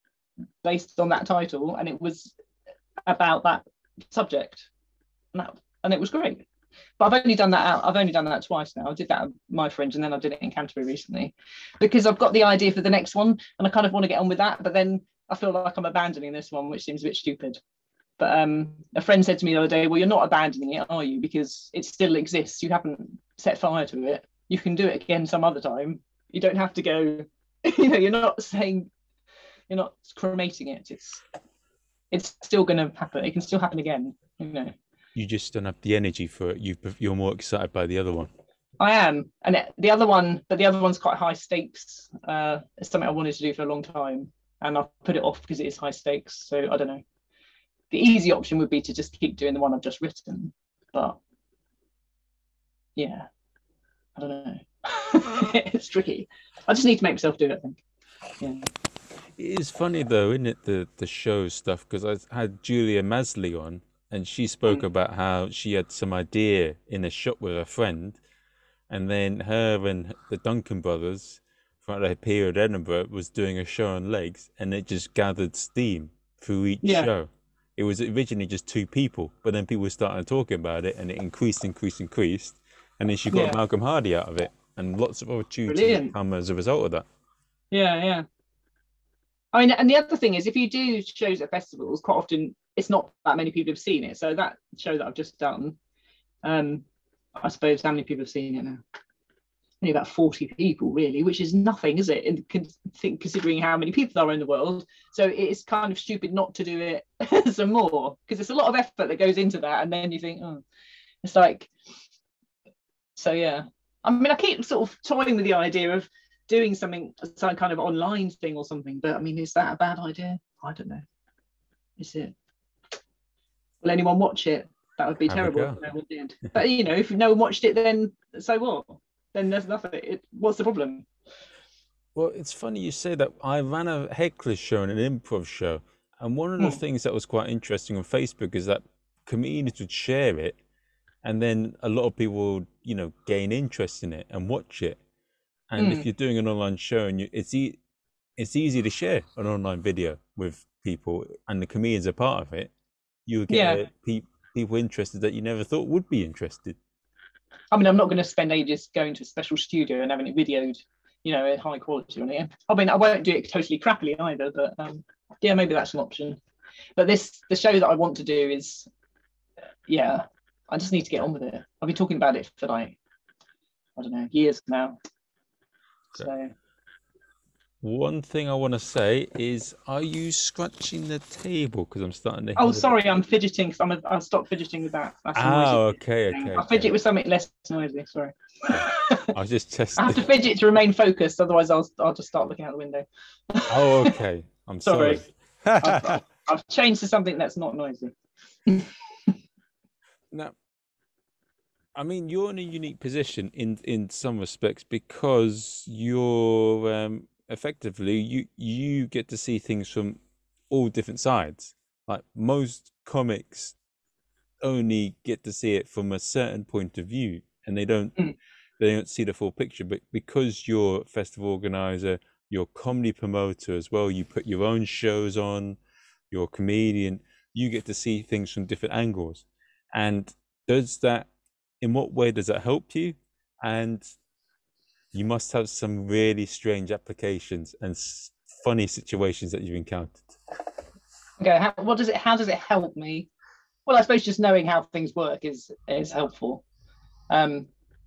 based on that title, and it was about that subject, and, that, and it was great. But I've only done that out. I've only done that twice now. I did that at My Fringe, and then I did it in Canterbury recently, because I've got the idea for the next one, and I kind of want to get on with that. But then I feel like I'm abandoning this one, which seems a bit stupid. But um, a friend said to me the other day, "Well, you're not abandoning it, are you? Because it still exists. You haven't set fire to it. You can do it again some other time. You don't have to go. You know, you're not saying, you're not cremating it. It's it's still going to happen. It can still happen again. You know." You just don't have the energy for it. You you're more excited by the other one. I am, and it, the other one, but the other one's quite high stakes. Uh, it's something I wanted to do for a long time, and I've put it off because it is high stakes. So I don't know. The easy option would be to just keep doing the one I've just written, but yeah, I don't know. It's tricky. I just need to make myself do it, I think. Yeah. It is funny though, isn't it, the the show stuff? Because I had Julia Masley on, and she spoke Mm. about how she had some idea in a shop with a friend, and then her and the Duncan brothers throughout their period at Edinburgh was doing a show on legs, and it just gathered steam through each Yeah. show. It was originally just two people, but then people started talking about it, and it increased, increased, increased, and then she got Yeah. Malcolm Hardy out of it, and lots of opportunities Brilliant. come as a result of that. Yeah, yeah. I mean, and the other thing is, if you do shows at festivals, quite often it's not that many people have seen it. So that show that I've just done, um, I suppose how many people have seen it now? Only about forty people, really, which is nothing, is it? In con- considering how many people there are in the world. So it's kind of stupid not to do it some more, because it's a lot of effort that goes into that. And then you think, oh, it's like, so yeah. I mean, I keep sort of toying with the idea of doing something, some kind of online thing or something, but I mean, is that a bad idea? I don't know. Is it? Will anyone watch it? That would be Have a terrible go. if no one did. But you know, if no one watched it, then so what? Then there's nothing. It, what's the problem? Well, it's funny you say that. I ran a heckler show and an improv show, and one of the Hmm. things that was quite interesting on Facebook is that comedians would share it, and then a lot of people would, you know, gain interest in it and watch it. And if Hmm. you're doing an online show and you, it's e- it's easy to share an online video with people, and the comedians are part of it, you'll get Yeah. uh, pe- people interested that you never thought would be interested. I mean, I'm not going to spend ages going to a special studio and having it videoed, you know, at high quality on it. I mean, I won't do it totally crappily either, but um, yeah, maybe that's an option. But this, the show that I want to do is, yeah, I just need to get on with it. I've been talking about it for like, I don't know, years now. So One thing I want to say is, are you scratching the table? Because I'm starting to hear oh, that- sorry, I'm fidgeting. So I'm a, I'll stop fidgeting with that. That's a Oh, noisy okay, thing. okay, I'll okay. fidget with something less noisy. Sorry. I was just I have to testing. fidget to remain focused, otherwise I'll I'll just start looking out the window. Oh, okay. I'm sorry. Sorry. I've, I've changed to something that's not noisy. Now, I mean, you're in a unique position in in some respects because you're um, effectively you you get to see things from all different sides. Like most comics only get to see it from a certain point of view, and they don't Mm. they don't see the full picture. But because you're a festival organizer, you're a comedy promoter as well, you put your own shows on, you're a comedian, you get to see things from different angles. And does that, in what way does that help you? And you must have some really strange applications and s- funny situations that you've encountered. Okay, how, what does it? How does it help me? Well, I suppose just knowing how things work is is helpful. Um,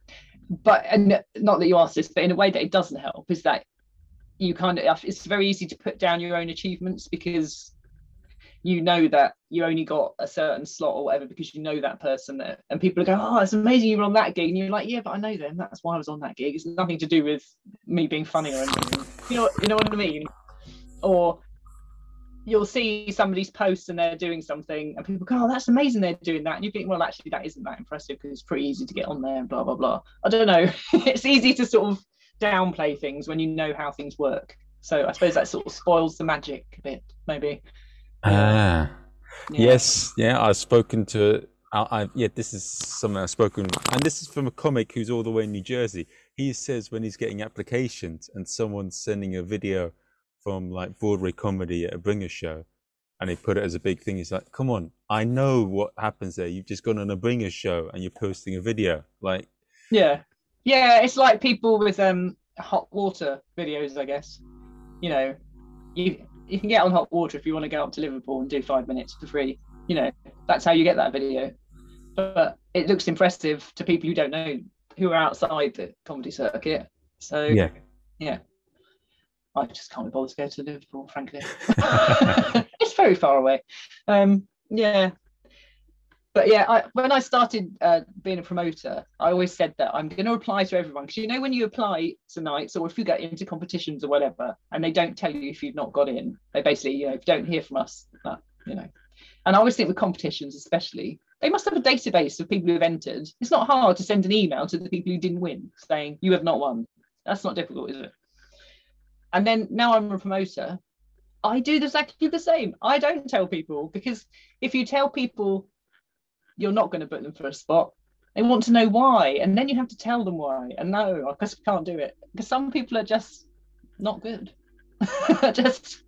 but and not that you asked this, but in a way that it doesn't help is that you kind of it's very easy to put down your own achievements because you know that you only got a certain slot or whatever because you know that person there, and people go, "Oh, it's amazing you were on that gig," and you're like, "Yeah, but I know them. That's why I was on that gig. It's nothing to do with me being funny or anything." You know, you know what I mean? Or you'll see somebody's post and they're doing something and people go, "Oh, that's amazing they're doing that," and you think, well, actually that isn't that impressive because it's pretty easy to get on there and blah blah blah. I don't know. It's easy to sort of downplay things when you know how things work, so I suppose that sort of spoils the magic a bit, maybe. Ah, Yeah. yes, yeah. I've spoken to. I, I yeah. This is something I've spoken, and this is from a comic who's all the way in New Jersey. He says when he's getting applications and someone's sending a video from like Broadway comedy at a bringer show, and they put it as a big thing. He's like, "Come on, I know what happens there. You've just gone on a bringer show and you're posting a video." Like, Yeah, yeah, it's like people with um hot water videos, I guess. You know, you you can get on hot water if you want to go up to Liverpool and do five minutes for free. You know, that's how you get that video. But it looks impressive to people who don't know, who are outside the comedy circuit. So yeah, yeah, I just can't be bothered to go to Liverpool, frankly. It's very far away. Um, yeah. But yeah, I, when I started uh, being a promoter, I always said that I'm going to apply to everyone. Because you know, when you apply to nights or if you get into competitions or whatever, and they don't tell you if you've not got in, they basically, you know, if you don't hear from us, that, you know. And I always think with competitions, especially, they must have a database of people who've entered. It's not hard to send an email to the people who didn't win saying you have not won. That's not difficult, is it? And then now I'm a promoter, I do exactly the same. I don't tell people, because if you tell people you're not going to book them for a spot, they want to know why, and then you have to tell them why. And no, I just can't do it, because some people are just not good. Just.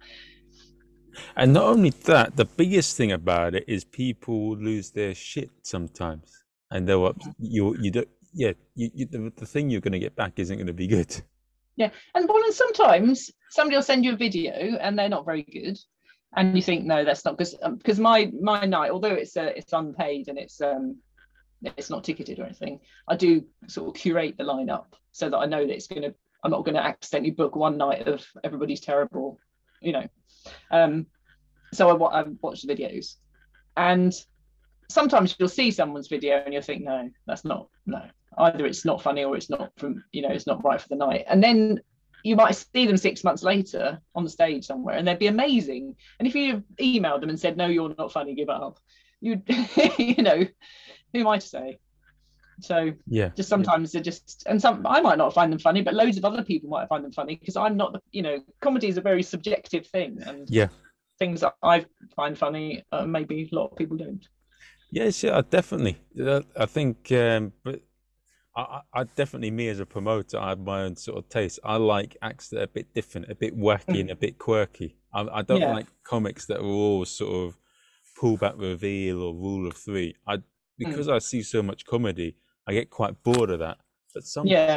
And not only that, the biggest thing about it is people lose their shit sometimes, and they're up. You you don't. Yeah, you, you, the, the thing you're going to get back isn't going to be good. Yeah, and well, and sometimes somebody will send you a video and they're not very good, and you think, no, that's not, because because um, my my night, although it's uh, it's unpaid and it's um it's not ticketed or anything, I do sort of curate the lineup so that I know that it's going to. I'm not going to accidentally book one night of everybody's terrible, you know. Um, so I, I watch the videos, and sometimes you'll see someone's video and you'll think, no, that's not, no, either it's not funny or it's not from, you know, it's not right for the night. And then you might see them six months later on the stage somewhere and they'd be amazing. And if you emailed them and said, no, you're not funny, give up, you'd, you know, who am I to say? So yeah, just sometimes they're just, and some, I might not find them funny, but loads of other people might find them funny, because I'm not, you know, comedy is a very subjective thing, and yeah, things that I find funny, uh, maybe a lot of people don't. Yes, yeah, definitely. I think, um, but I, I definitely, me as a promoter, I have my own sort of taste. I like acts that are a bit different, a bit wacky, and a bit quirky. I, I don't Yeah. like comics that are all sort of pull back reveal or rule of three. I because I see so much comedy, I get quite bored of that. But some Yeah.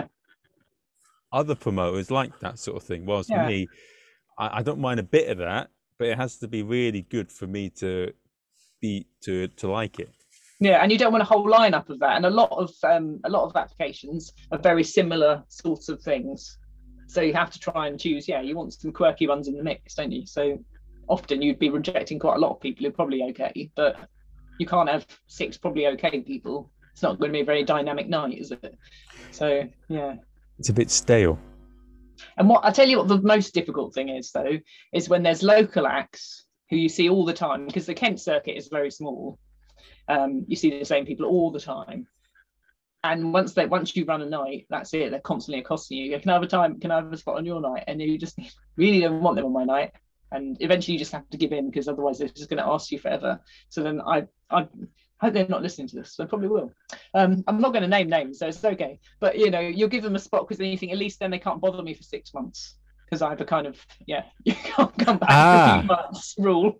other promoters like that sort of thing. Whilst Yeah. me, I, I don't mind a bit of that, but it has to be really good for me to be to to like it. Yeah, and you don't want a whole lineup of that. And a lot of um, a lot of applications are very similar sorts of things. So you have to try and choose. Yeah, you want some quirky ones in the mix, don't you? So often you'd be rejecting quite a lot of people who are probably okay, but you can't have six probably okay people. It's not going to be a very dynamic night, is it? So yeah, it's a bit stale. And what I tell you, what the most difficult thing is, though, is when there's local acts who you see all the time, because the Kent circuit is very small. Um, you see the same people all the time, and once they once you run a night, that's it. They're constantly accosting you. Can I have a time? Can I have a spot on your night? And you just really don't want them on my night, and eventually you just have to give in, because otherwise they're just going to ask you forever. So then I I hope they're not listening to this. They probably will. Um, I'm not going to name names, so it's okay. But you know, you'll give them a spot, because then you think at least then they can't bother me for six months, because I have a kind of yeah, you can't come back ah. for a few months rule.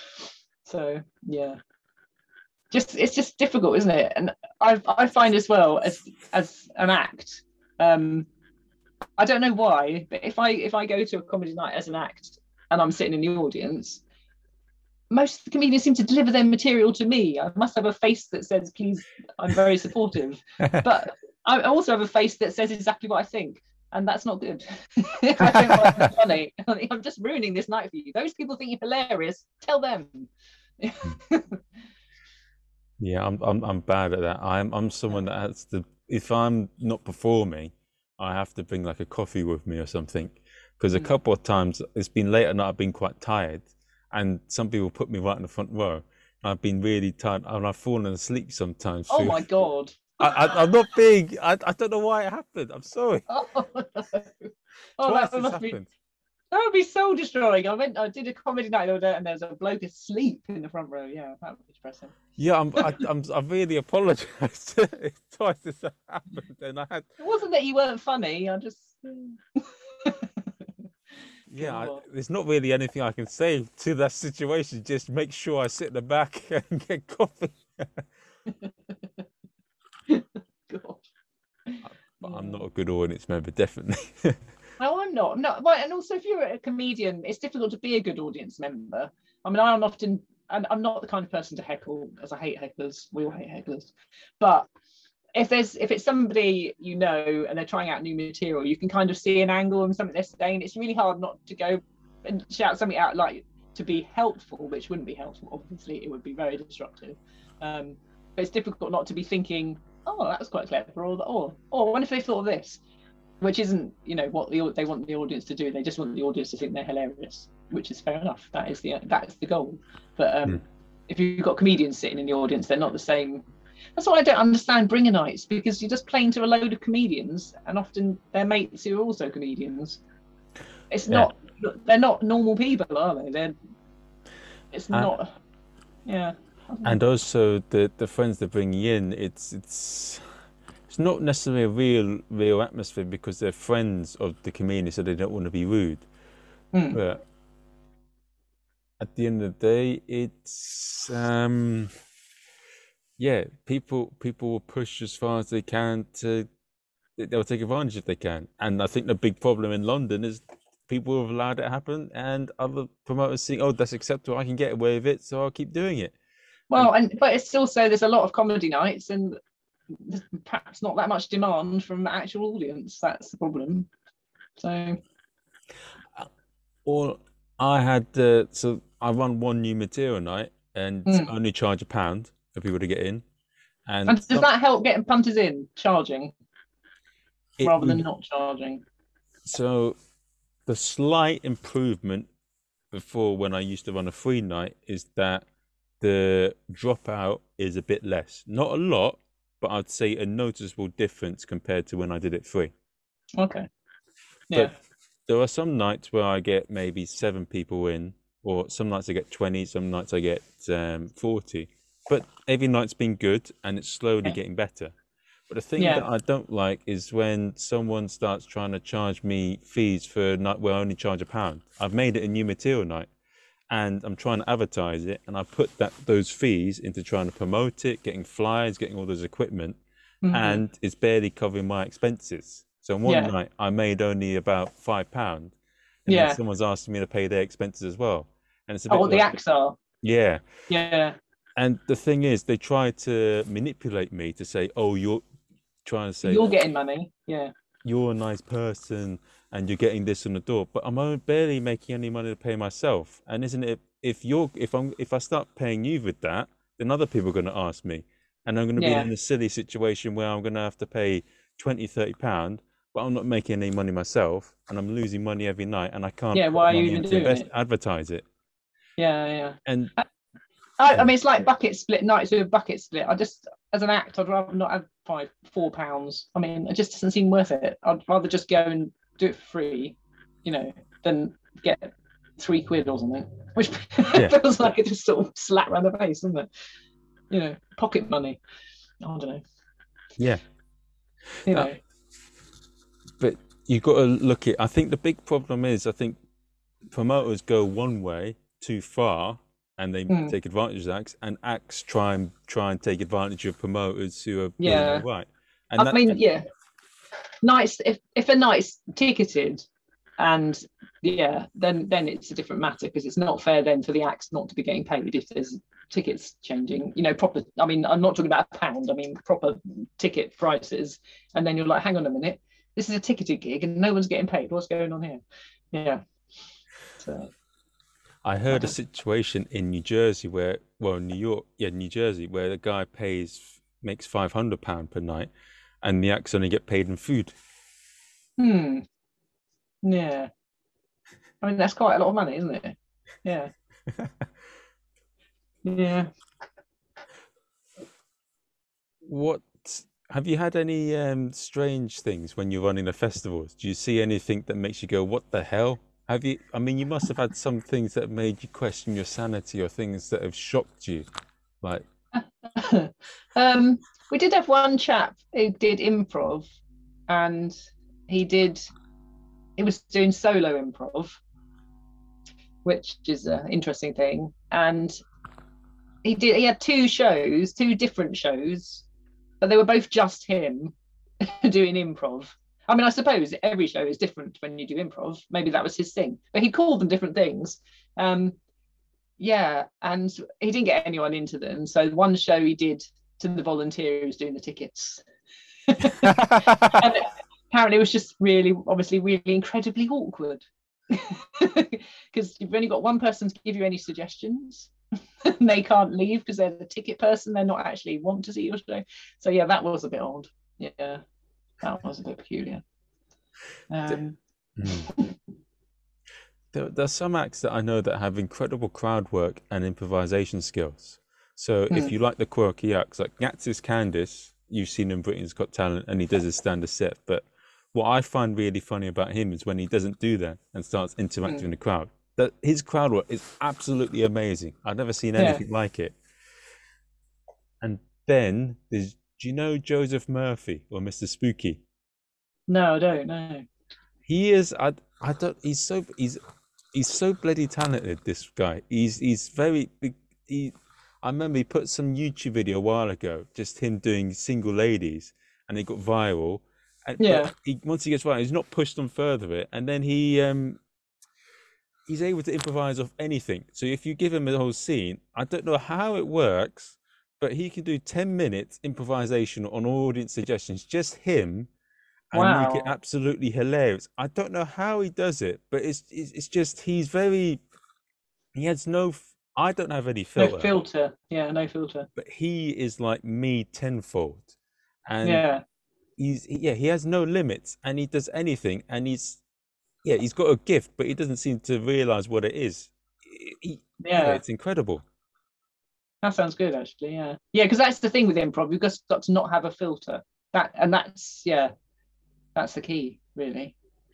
So yeah. Just it's just difficult, isn't it? And I I find as well as as an act, um, I don't know why, but if I if I go to a comedy night as an act and I'm sitting in the audience, most comedians seem to deliver their material to me. I must have a face that says, "Please, I'm very supportive," but I also have a face that says exactly what I think, and that's not good. If I don't find it funny, I'm just ruining this night for you. Those people think you're hilarious. Tell them. Yeah, I'm I'm I'm bad at that. I'm I'm someone that has to. If I'm not performing, I have to bring like a coffee with me or something. Because a couple of times it's been late at night, I've been quite tired, and some people put me right in the front row. I've been really tired, and I've fallen asleep sometimes. Oh my god! I, I I'm not big. I I don't know why it happened. I'm sorry. Oh no! Oh, Twice that it's must happened. be. That would be soul destroying. I went, I did a comedy night the other day, and there's a bloke asleep in the front row. Yeah, that would be depressing. Yeah, I'm, I, I'm, I really apologise. Twice this happened, and I had. It wasn't that you weren't funny. I just. Yeah, I, there's not really anything I can say to that situation. Just make sure I sit in the back and get coffee. God. But I'm not a good audience member, definitely. No, I'm not. No, right, and also if you're a comedian, it's difficult to be a good audience member. I mean, I'm often, and I'm not the kind of person to heckle, as I hate hecklers. We all hate hecklers. But if there's, if it's somebody you know and they're trying out new material, you can kind of see an angle and something they're saying. It's really hard not to go and shout something out like to be helpful, which wouldn't be helpful. Obviously, it would be very disruptive. Um, but it's difficult not to be thinking, oh, that was quite clever, or or or what if they thought of this? Which isn't, you know, what the, they want the audience to do. They just want the audience to think they're hilarious, which is fair enough. That is the that is the goal. But um, mm. if you've got comedians sitting in the audience, they're not the same. That's why I don't understand bringer nights, because you're just playing to a load of comedians, and often they're mates who are also comedians. It's Yeah. not, they're not normal people, are they? They're, it's Uh, not, yeah. and also the the friends they're bringing in, it's it's it's not necessarily a real real atmosphere because they're friends of the community, so they don't want to be rude. Mm. But at the end of the day, it's um, yeah, people people will push as far as they can to they'll take advantage if they can. And I think the big problem in London is people have allowed it to happen, and other promoters think, oh, that's acceptable, I can get away with it, so I'll keep doing it. Well, and but it's also, there's a lot of comedy nights, and there's perhaps not that much demand from the actual audience. That's the problem. So, Or I had uh, so I run one new material night and mm. only charge a pound for people to get in. And, and does some, that help getting punters in, charging it rather than would, not charging? So the slight improvement before, when I used to run a free night, is that the dropout is a bit less. Not a lot, but I'd say a noticeable difference compared to when I did it free. Okay. Yeah. But there are some nights where I get maybe seven people in, or some nights I get twenty, some nights I get um, forty. But every night's been good, and it's slowly Yeah. getting better. But the thing Yeah. that I don't like is when someone starts trying to charge me fees for a night where I only charge a pound. I've made it a new material night, and I'm trying to advertise it, and I put that those fees into trying to promote it, getting flyers, getting all those equipment, Mhm. and it's barely covering my expenses. So one Yeah. night I made only about five pound, and Yeah. then someone's asking me to pay their expenses as well, and it's a bit Oh, the like, acts are. yeah. Yeah. And the thing is, they try to manipulate me to say, oh, you're trying to say You're getting money. Yeah. you're a nice person and you're getting this on the door, but I'm only barely making any money to pay myself. And isn't it, if you're if I'm if I start paying you with that, then other people are going to ask me, and I'm going to be Yeah. in a silly situation where I'm going to have to pay twenty, thirty pound, but I'm not making any money myself, and I'm losing money every night, and I can't Yeah. put Why are you money even into doing invest it? advertise it. Yeah. Yeah. And I, yeah. I mean, it's like bucket split nights with a bucket split. I just, as an act, I'd rather not have five, four pounds. I mean, it just doesn't seem worth it. I'd rather just go and do it for free, you know, than get three quid or something, which Yeah. feels like it just sort of slap around the face, doesn't it? You know, pocket money. I don't know. Yeah. You Uh, know. But you've got to look at, I think the big problem is, I think promoters go one way too far, and they Mm. take advantage of acts, and acts try and try and take advantage of promoters who are being Yeah. all right. And I that, mean, yeah. Nights, if if a night's ticketed, and yeah, then then it's a different matter, because it's not fair then for the acts not to be getting paid if there's tickets changing, you know, proper. I mean, I'm not talking about a pound, I mean proper ticket prices, and then you're like, hang on a minute, this is a ticketed gig and no one's getting paid, what's going on here? Yeah. So I heard a situation in New Jersey where, well, New York, yeah, New Jersey, where the guy pays makes five hundred pound per night, and the acts only get paid in food. hmm yeah, I mean, that's quite a lot of money, isn't it? Yeah. Yeah. What have you had any um, strange things when you're running the festivals? Do you see anything that makes you go, "What the hell"? Have you? I mean, you must have had some things that made you question your sanity, or things that have shocked you, like. um, we did have one chap who did improv, and he did he was doing solo improv, which is an interesting thing. And he did he had two shows, two different shows, but they were both just him doing improv. I mean, I suppose every show is different when you do improv. Maybe that was his thing, but he called them different things. Um, yeah, and he didn't get anyone into them. So one show he did to the volunteer who was doing the tickets. And apparently it was just really, obviously, really incredibly awkward, because you've only got one person to give you any suggestions. And they can't leave because they're the ticket person. They're not actually want to see your show. So yeah, that was a bit odd. Yeah, that was a bit peculiar. Um, the, there, there's some acts that I know that have incredible crowd work and improvisation skills. So if Mm. you like the quirky acts, like Gatsis Candice, you've seen in Britain's Got Talent, and he does his standard set. But what I find really funny about him is when he doesn't do that and starts interacting Mm. with the crowd. That his crowd work is absolutely amazing. I've never seen Yeah. anything like it. And then there's, do you know Joseph Murphy or Mister Spooky? No, I don't know. He is. I. I don't. He's so. He's. He's so bloody talented. This guy. He's. He's very. big- He. I remember he put some YouTube video a while ago, just him doing single ladies, and it got viral. And Yeah. but he, once he gets viral, he's not pushed on further it, and then he. Um. He's able to improvise off anything. So if you give him a whole scene, I don't know how it works, but he can do ten minutes improvisation on audience suggestions, just him, and make it Wow. absolutely hilarious. I don't know how he does it, but it's it's, it's just he's very he has no f- I don't have any No filter, filter. Yeah, no filter. but he is like me tenfold. And Yeah. he's he- yeah, he has no limits and he does anything and he's yeah, he's got a gift, but he doesn't seem to realize what it is. He- he- yeah, Yeah. it's incredible. That sounds good, actually. Yeah. Yeah, because that's the thing with improv. You've just got to not have a filter. That and that's yeah, that's the key, really.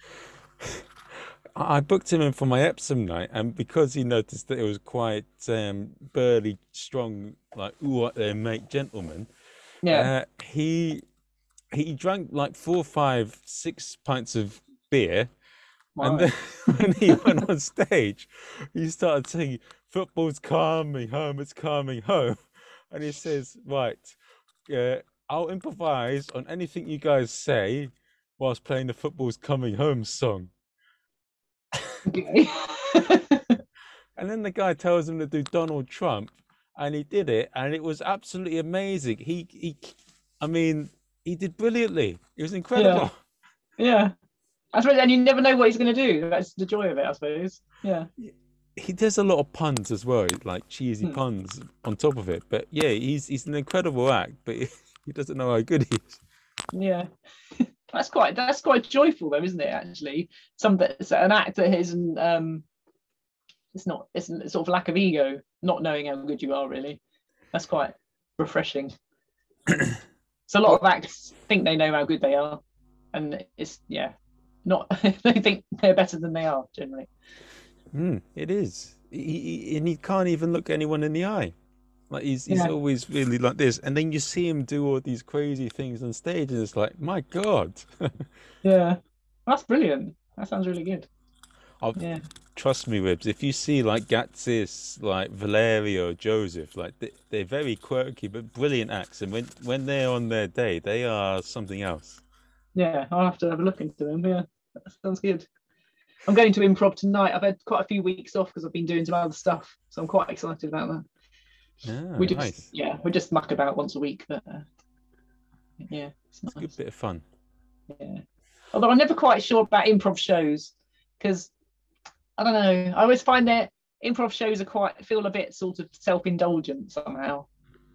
I I booked him in for my Epsom night, and because he noticed that it was quite um, burly, strong, like ooh, what there, mate, gentleman, Yeah. uh, he he drank like four, five, six pints of beer, and Wow. then when he went on stage, he started saying, "Football's coming home, it's coming home," and he says, "Right, uh, I'll improvise on anything you guys say whilst playing the football's coming home song." Okay. And then the guy tells him to do Donald Trump, and he did it, and it was absolutely amazing. He, he, I mean, he did brilliantly. It was incredible. Yeah. I suppose, and you never know what he's going to do. That's the joy of it, I suppose. Yeah. He does a lot of puns as well, like cheesy Hmm. puns on top of it. But yeah, he's he's an incredible act, but he, he doesn't know how good he is. Yeah. That's quite that's quite joyful though, isn't it? Actually, some it's an act that isn't um, it's not it's a sort of lack of ego, not knowing how good you are. Really, that's quite refreshing. So a lot of acts think they know how good they are, and it's yeah, not they think they're better than they are generally. Mm, it is. He, he, and he can't even look anyone in the eye. Like he's he's Yeah. always really like this, and then you see him do all these crazy things on stage, and it's like, my God. Yeah, that's brilliant. That sounds really good. I've, Yeah. Trust me, Ribs, if you see like Gatsis, like Valerio, Joseph, like they, they're very quirky but brilliant acts, and when when they're on their day, they are something else. Yeah, I'll have to have a look into them. Yeah, that sounds good. I'm going to improv tonight. I've had quite a few weeks off because I've been doing some other stuff, so I'm quite excited about that. Ah, we just nice. yeah, we just muck about once a week, but uh, yeah, it's It's a nice. good bit of fun. Yeah. Although I'm never quite sure about improv shows because I don't know. I always find that improv shows are quite feel a bit sort of self-indulgent somehow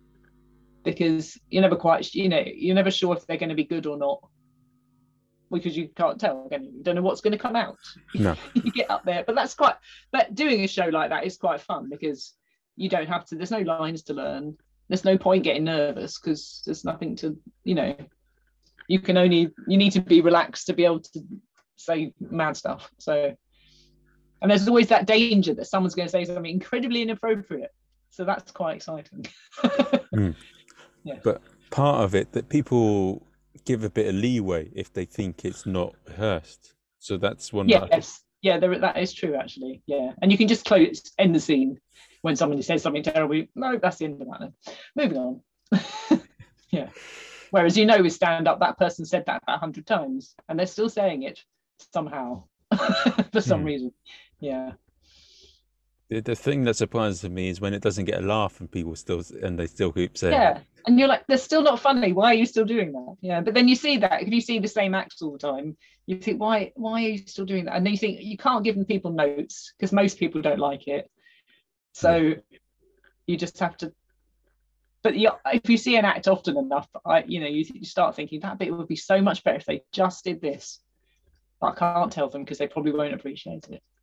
because you're never quite you know you're never sure if they're going to be good or not because you can't tell, can you? You don't know what's going to come out. No. You get up there, but that's quite. But doing a show like that is quite fun because you don't have to. There's no lines to learn. There's no point getting nervous because there's nothing to. You know, you can only. You need to be relaxed to be able to say mad stuff. So, and there's always that danger that someone's going to say something incredibly inappropriate. So that's quite exciting. Mm. Yeah. But part of it that people give a bit of leeway if they think it's not rehearsed. So that's one. that I- Yes, yeah, there, that is true actually. Yeah, and you can just close end the scene when somebody says something terrible. No, that's the end of that. Then. Moving on. Yeah. Whereas you know with stand up, that person said that about a hundred times, and they're still saying it somehow for some Hmm. reason. Yeah. The, the thing that surprises me is when it doesn't get a laugh and people still and they still keep saying it. Yeah. And you're like, they're still not funny. Why are you still doing that? Yeah. But then you see that if you see the same acts all the time, you think, why, why are you still doing that? And then you think you can't give them people notes because most people don't like it. So you just have to. But you, if you see an act often enough, I, you know, you, you start thinking that bit would be so much better if they just did this. But I can't tell them because they probably won't appreciate it.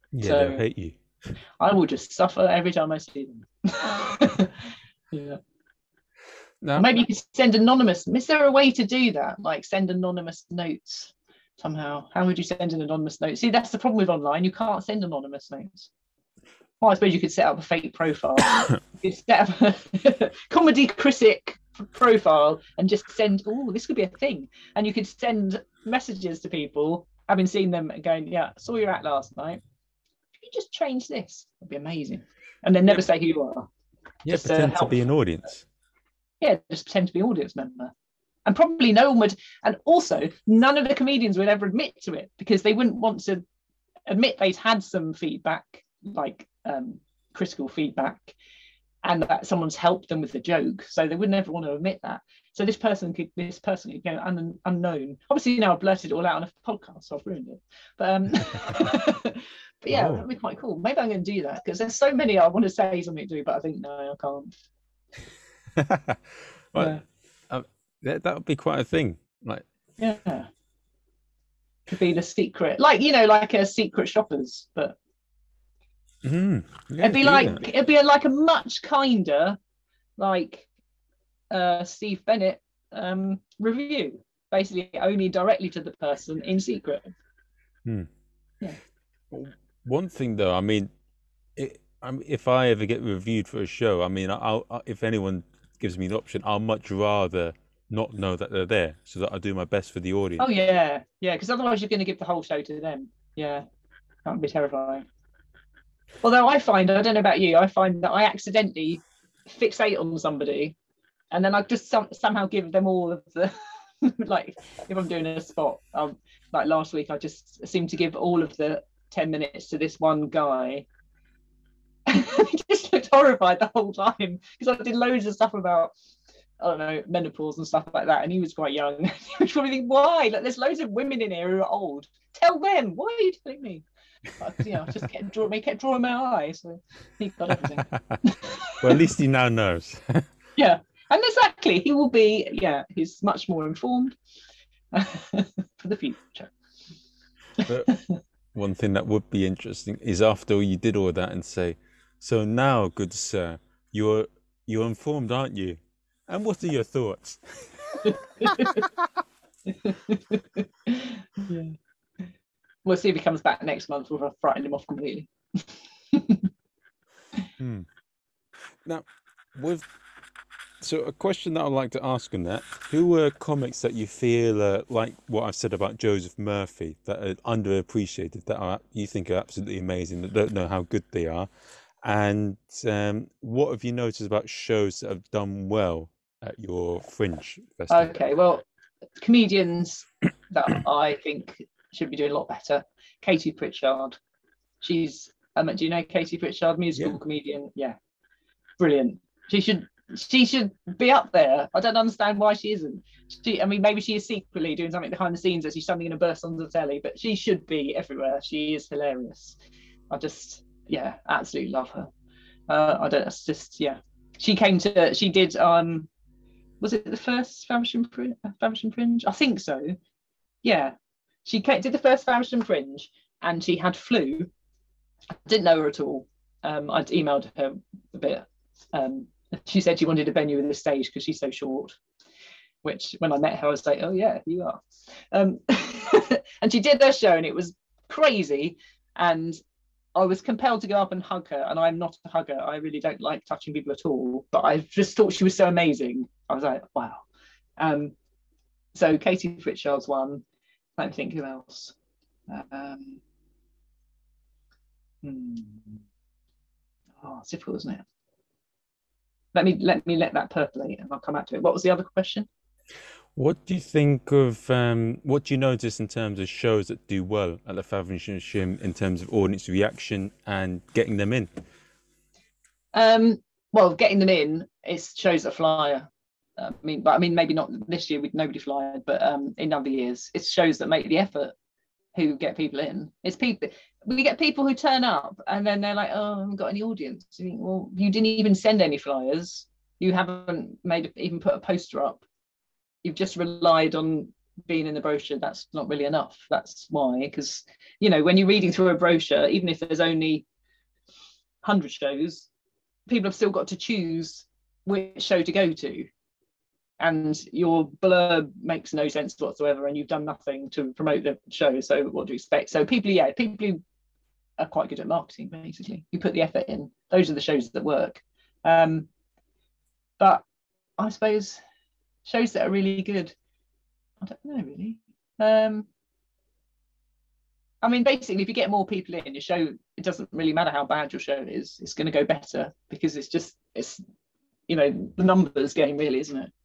Yeah, they'll So hate you. I will just suffer every time I see them. Yeah. Or Now, maybe you could send anonymous. Is there a way to do that? Like send anonymous notes somehow? How would you send an anonymous note? See, that's the problem with online. You can't send anonymous notes. Well, I suppose you could set up a fake profile. You could set up a comedy critic profile and just send, oh, this could be a thing. And you could send messages to people, having seen them and going, yeah, saw your act last night. You just change this. It'd be amazing. And then never yeah, say who you are. yeah, Just uh, pretend to help. be an audience. Yeah, just pretend to be an audience member. And probably no one would, and also none of the comedians would ever admit to it because they wouldn't want to admit they'd had some feedback, like um, critical feedback, and that someone's helped them with the joke. So they would never want to admit that. So this person could, this person could go un, unknown. Obviously now I've blurted it all out on a podcast, so I've ruined it. But um, but yeah, Oh. that'd be quite cool. Maybe I'm going to do that because there's so many I want to say something to, but I think no, I can't. Well, Yeah. uh, that that would be quite a thing. Like, Yeah. Could be the secret, like, you know, like a secret shoppers, but mm, yeah, it'd be do like, that. it'd be a, like a much kinder, like uh Steve Bennett um review, basically only directly to the person in secret. One thing though, I mean, it, I mean, if I ever get reviewed for a show, I mean, I'll, i if anyone gives me the option, I'll much rather not know that they're there, so that I do my best for the audience. Oh yeah, yeah, because otherwise you're going to give the whole show to them. Yeah, that would be terrifying. Although I find, I don't know about you, I find that I accidentally fixate on somebody, and then I just some, somehow give them all of the, like, if I'm doing a spot, um, like last week, I just seemed to give all of the ten minutes to this one guy. He just looked horrified the whole time because I did loads of stuff about, I don't know, menopause and stuff like that, and he was quite young. He was probably thinking, why? Like, there's loads of women in here who are old. Tell them. Why are you telling me? But, you know, I just kept drawing, kept drawing my eye, so he got everything. Well, at least he now knows. Yeah, and exactly, he will be. Yeah, he's much more informed for the future. But one thing that would be interesting is after you did all that and say, so now, good sir, you're you're informed, aren't you? And what are your thoughts? Yeah. We'll see if he comes back next month or if I've frightened him off completely. Hmm. Now, with so a question that I'd like to ask on that: who were comics that you feel uh, like what I've said about Joseph Murphy, that are underappreciated, that are you think are absolutely amazing, that don't know how good they are, and um, what have you noticed about shows that have done well at your Fringe festival? Okay, well, comedians that I think should be doing a lot better. Katie Pritchard. She's, um, do you know Katie Pritchard, musical Yeah. comedian? Yeah, brilliant. She should, she should be up there. I don't understand why she isn't. She, I mean, maybe she is secretly doing something behind the scenes that she's suddenly going to burst on the telly, but she should be everywhere. She is hilarious. I just, yeah, absolutely love her. Uh, I don't, it's just, yeah. She came to, she did, um, was it the first Faversham Fringe? Faversham Fringe? I think so. Yeah. She came, did the first Faversham Fringe and she had flu. I didn't know her at all. Um, I'd emailed her a bit. Um, she said she wanted a venue with a stage because she's so short, which when I met her, I was like, oh yeah, you are. Um, and she did her show and it was crazy. And I was compelled to go up and hug her. And I'm not a hugger. I really don't like touching people at all. But I just thought she was so amazing. I was like, wow. Um, so Katie Pritchard's one. I don't think who else. Um, hmm. Oh, it's difficult, isn't it? Let me let me let that percolate, and I'll come back to it. What was the other question? What do you think of um, what do you notice in terms of shows that do well at the Faversham in terms of audience reaction and getting them in? Um, well, getting them in, it shows a flyer. I mean, but I mean, maybe not this year with nobody flyered, but um, in other years, it shows that make the effort who get people in. It's people, we get people who turn up and then they're like, oh, I haven't got any audience. You think, well, you didn't even send any flyers. You haven't made even put a poster up. You've just relied on being in the brochure, that's not really enough. That's why, because, you know, when you're reading through a brochure, even if there's only one hundred shows, people have still got to choose which show to go to. And your blurb makes no sense whatsoever, and you've done nothing to promote the show. So what do you expect? So people, yeah, people who are quite good at marketing, basically, you put the effort in. Those are the shows that work. Um, but I suppose shows that are really good, I don't know really. Um, I mean, basically, if you get more people in your show, it doesn't really matter how bad your show is. It's going to go better because it's just, it's, you know, the numbers game, really, isn't it?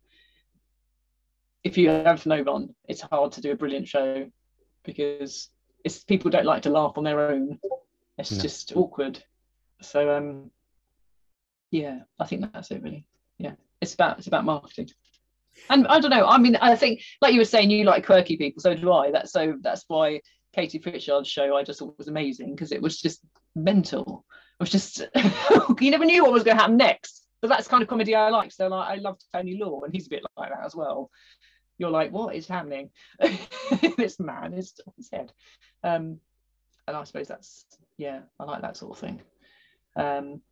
If you have no one, it's hard to do a brilliant show because it's people don't like to laugh on their own. It's no. just awkward. So um, yeah, I think that's it really. Yeah, it's about it's about marketing. And I don't know. I mean, I think like you were saying, you like quirky people. So do I. That's so that's why Katie Pritchard's show I just thought was amazing because it was just mental. It was just you never knew what was going to happen next. But that's kind of comedy I like. So like, I love Tony Law, and he's a bit like that as well. You're like, what is happening? This man is off his head. Um, and I suppose that's, yeah, I like that sort of thing. Um,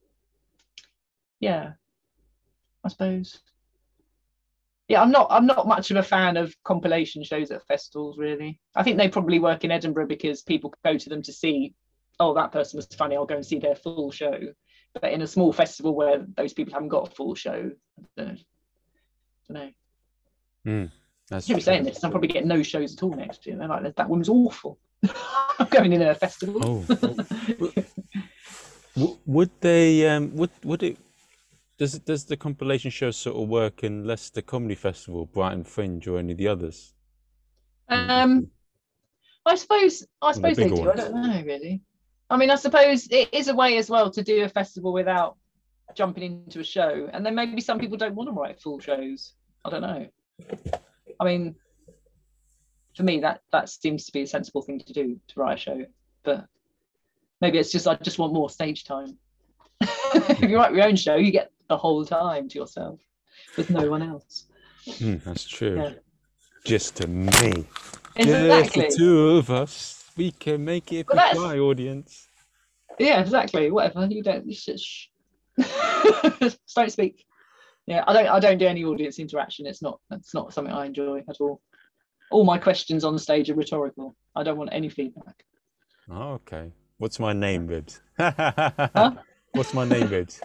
yeah, I suppose. Yeah, I'm not I'm not much of a fan of compilation shows at festivals, really. I think they probably work in Edinburgh because people go to them to see, oh, that person was funny, I'll go and see their full show. But in a small festival where those people haven't got a full show, I don't know. I don't know. Mm. That's I should be saying this. I'll probably get no shows at all next year. They're like, that woman's awful. I'm going in a festival. Oh, oh. Would they? Um, would would it? Does it, does the compilation show sort of work in Leicester Comedy Festival, Brighton Fringe, or any of the others? Um, I suppose. I suppose the they do. Ones. I don't know really. I mean, I suppose it is a way as well to do a festival without jumping into a show, and then maybe some people don't want to write full shows. I don't know. I mean, for me, that that seems to be a sensible thing to do, to write a show. But maybe it's just I just want more stage time. If you write your own show, you get the whole time to yourself with no one else. Mm, that's true. Yeah. Just to me. Exactly. Just the two of us. We can make it for my audience. Yeah, exactly. Whatever. You don't. You should, shh. Just don't speak. Yeah, I don't. I don't do any audience interaction. It's not. That's not something I enjoy at all. All my questions on stage are rhetorical. I don't want any feedback. Oh, okay. What's my name, Ribs? Huh? What's my name, Ribs?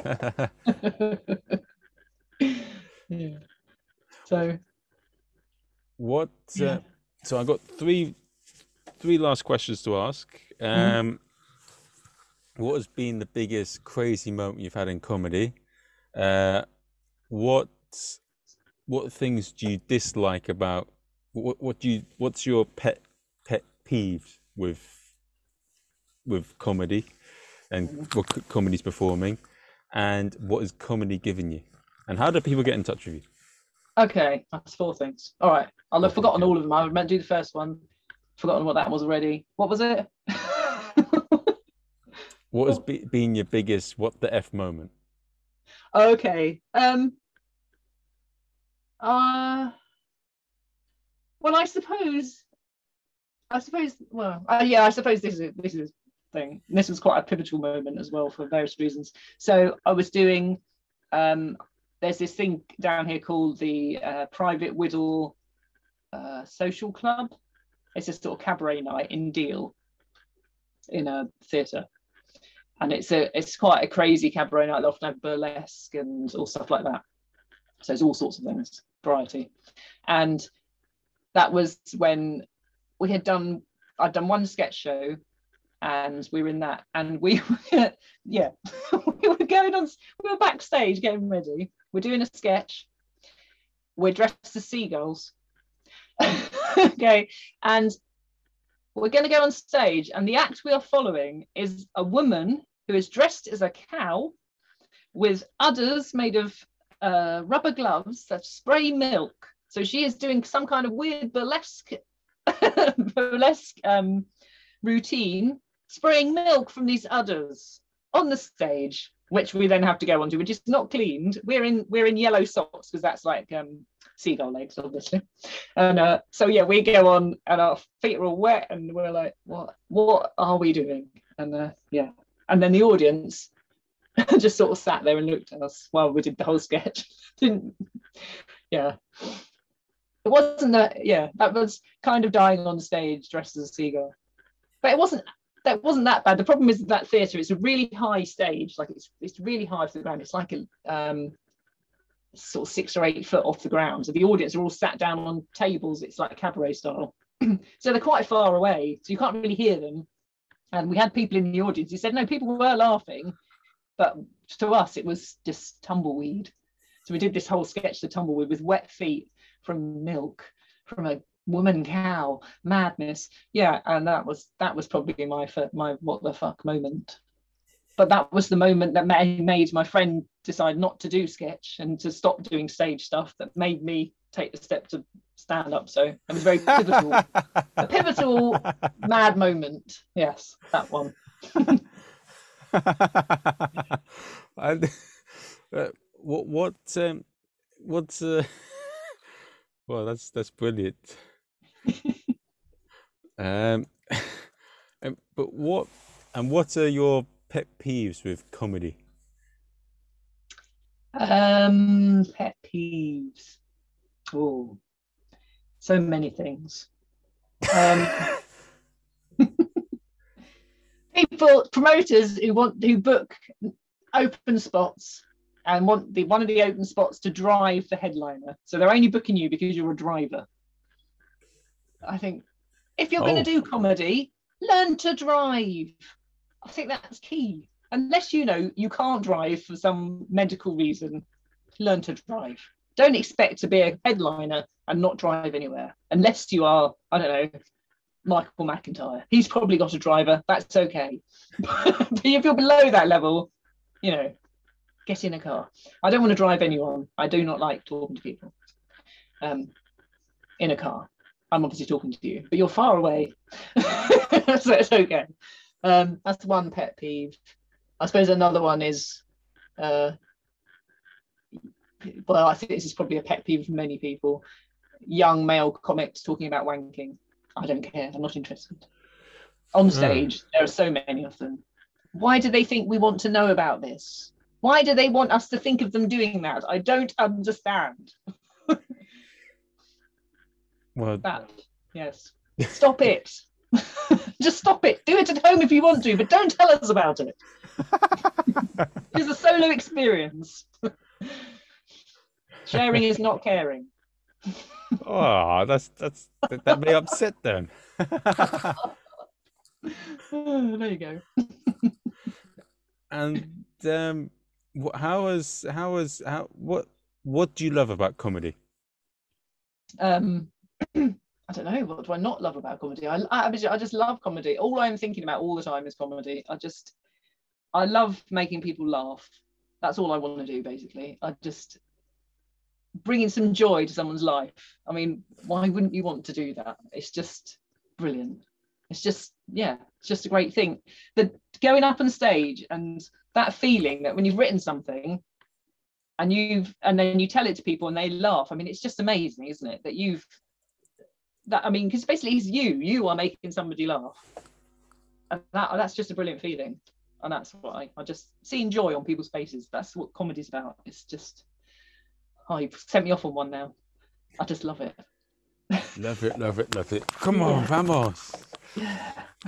Yeah. So. What? Yeah. Uh, so I got three, three last questions to ask. Um, mm. What has been the biggest crazy moment you've had in comedy? Uh, What what things do you dislike about what what do you what's your pet pet peeve with with comedy and what comedy's performing, and what is comedy giving you, and how do people get in touch with you? Okay, that's four things. All right, I'll have forgotten all of them. I meant to do the first one, forgotten what that was already. What was it? What has be, been your biggest what the F moment? Okay. Um. Uh. Well, I suppose. I suppose. Well, uh, yeah. I suppose this is this is a thing. This was quite a pivotal moment as well for various reasons. So I was doing. Um. There's this thing down here called the uh, Private Whittle uh, Social Club. It's a sort of cabaret night in Deal, in a theatre. And it's a it's quite a crazy cabaret night. They often have burlesque and all stuff like that. So it's all sorts of things, variety. And that was when we had done, I'd done one sketch show, and we were in that. And we were, yeah, we were going on, we were backstage getting ready. We're doing a sketch. We're dressed as seagulls. Okay. And we're going to go on stage, and the act we are following is a woman who is dressed as a cow with udders made of uh, rubber gloves that spray milk. So she is doing some kind of weird burlesque, burlesque um, routine, spraying milk from these udders on the stage which we then have to go on to, which is not cleaned. We're in we're in yellow socks because that's like um, seagull legs, obviously. And uh, so yeah, we go on and our feet are all wet, and we're like, what what are we doing? And uh, yeah, and then the audience just sort of sat there and looked at us while we did the whole sketch. Didn't yeah. It wasn't that, yeah, that was kind of dying on stage dressed as a seagull. But it wasn't that wasn't that bad. The problem is that theatre, it's a really high stage, like it's it's really high off the ground. It's like a um sort of six or eight foot off the ground. So the audience are all sat down on tables, it's like cabaret style. So they're quite far away, so you can't really hear them. And we had people in the audience who said, no, people were laughing, but to us it was just tumbleweed. So we did this whole sketch, the tumbleweed, with wet feet from milk, from a woman cow, madness. Yeah, and that was that was probably my my what the fuck moment. But that was the moment that made my friend decide not to do sketch and to stop doing stage stuff, that made me take the step to stand up. So it was very pivotal, a pivotal mad moment. Yes, that one. and, uh, what what um, what's uh... Well, that's that's brilliant. um, and, but what and what are your pet peeves with comedy? Um, pet peeves. Oh, so many things. Um, people, promoters who want who book open spots and want the one of the open spots to drive the headliner. So they're only booking you because you're a driver. I think if you're oh. going to do comedy, learn to drive. I think that's key. Unless you know you can't drive for some medical reason, learn to drive. Don't expect to be a headliner and not drive anywhere. Unless you are, I don't know, Michael McIntyre. He's probably got a driver. That's okay. But if you're below that level, you know, get in a car. I don't want to drive anyone. I do not like talking to people um, in a car. I'm obviously talking to you, but you're far away. So it's okay. Um, that's one pet peeve. I suppose another one is, uh, well, I think this is probably a pet peeve for many people. Young male comics talking about wanking. I don't care. I'm not interested. On stage, mm. there are so many of them. Why do they think we want to know about this? Why do they want us to think of them doing that? I don't understand. Well, that, yes. Stop it. Just stop it. Do it at home if you want to, but don't tell us about it. It's a solo experience. Sharing is not caring. Oh, that's that's that, that may upset them. Oh, there you go. And um, how was how was how what what do you love about comedy? Um, I don't know. What do I not love about comedy? I I, I just love comedy. All I'm thinking about all the time is comedy. I just I love making people laugh. That's all I want to do, basically. I just bringing some joy to someone's life. I mean, why wouldn't you want to do that? It's just brilliant. It's just, yeah, it's just a great thing. The going up on stage and that feeling that when you've written something and you've and then you tell it to people and they laugh. I mean, it's just amazing, isn't it? That you've that I mean, because basically it's you, you are making somebody laugh. And that that's just a brilliant feeling. And that's what I, I just seeing joy on people's faces. That's what comedy's about. It's just, oh, you've sent me off on one now. I just love it. Love it, love it, love it. Come on, yeah. Vamos. Yeah.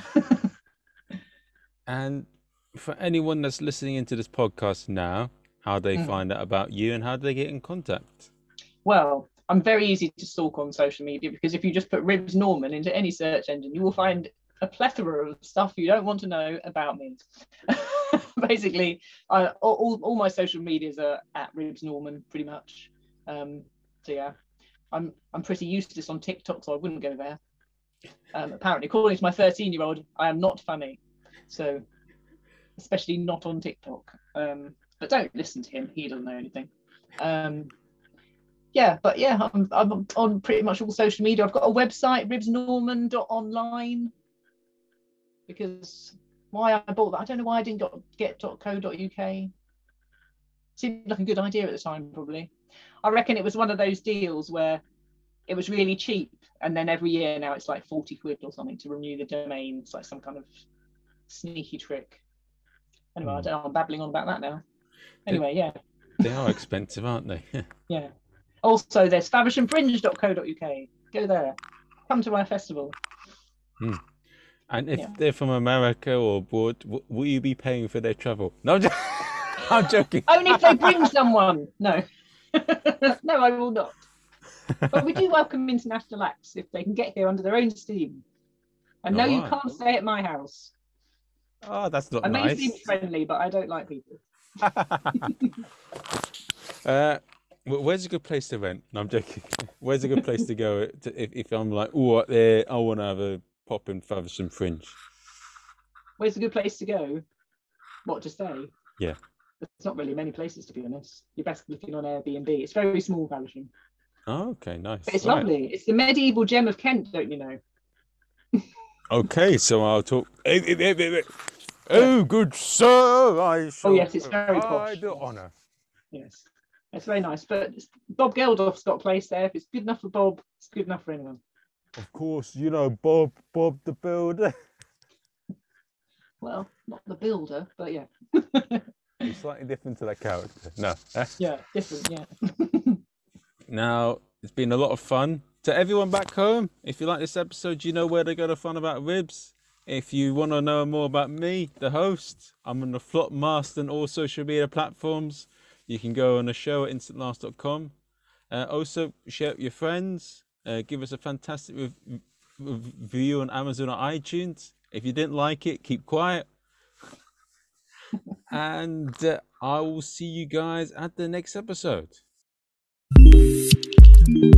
And for anyone that's listening into this podcast now, how do they mm. find out about you and how do they get in contact? Well, I'm very easy to stalk on social media because if you just put Ribs Norman into any search engine, you will find a plethora of stuff you don't want to know about me. Basically, I, all, all my social medias are at Ribs Norman, pretty much. Um, so yeah, I'm I'm pretty useless on TikTok, so I wouldn't go there. Um, apparently, according to my thirteen-year-old, I am not funny, so especially not on TikTok. Um, but don't listen to him; he doesn't know anything. Um, yeah, but yeah, I'm, I'm on pretty much all social media. I've got a website, ribs norman dot online. Because why I bought that, I don't know why I didn't get, get .co.uk. Seemed like a good idea at the time, probably. I reckon it was one of those deals where it was really cheap, and then every year now it's like forty quid or something to renew the domain. It's like some kind of sneaky trick. Anyway, mm. I don't know, I'm babbling on about that now. Anyway, they, yeah. They are expensive, aren't they? Yeah. Also, there's faversham fringe dot co dot uk. Go there. Come to my festival. Hmm. And if Yeah. they're from America or abroad, w- will you be paying for their travel? No, I'm, jo- I'm joking. Only if they bring someone. No. No, I will not. But we do welcome international acts if they can get here under their own steam. And no, All you right. can't stay at my house. Oh, that's not I nice. may seem friendly, but I don't like people. uh, where's a good place to rent? No, I'm joking. Where's a good place to go to, if, if I'm like, oh, right there, I want to have a pop in Faversham Fringe? Where's a good place to go? What to stay? Yeah. There's not really many places, to be honest. You're best looking on Airbnb. It's very small, Faversham. Oh, okay, nice. But it's right. lovely. It's the medieval gem of Kent, don't you know? Okay, so I'll talk. Oh, good sir, I shall. Oh, yes, it's very posh. the honour. Yes, it's very nice. But Bob Geldof's got a place there. If it's good enough for Bob, it's good enough for anyone. Of course, you know Bob, Bob the Builder. Well, not the builder, but yeah. He's slightly different to that character. No. Yeah, different, yeah. Now, it's been a lot of fun. To everyone back home, if you like this episode, you know where to go to find about ribs. If you want to know more about me, the host, I'm on the Flop Master and all social media platforms. You can go on the show at instant last dot com. Uh, also, share it with your friends. Uh, give us a fantastic rev- review on Amazon or iTunes. If you didn't like it, keep quiet. And uh, I will see you guys at the next episode.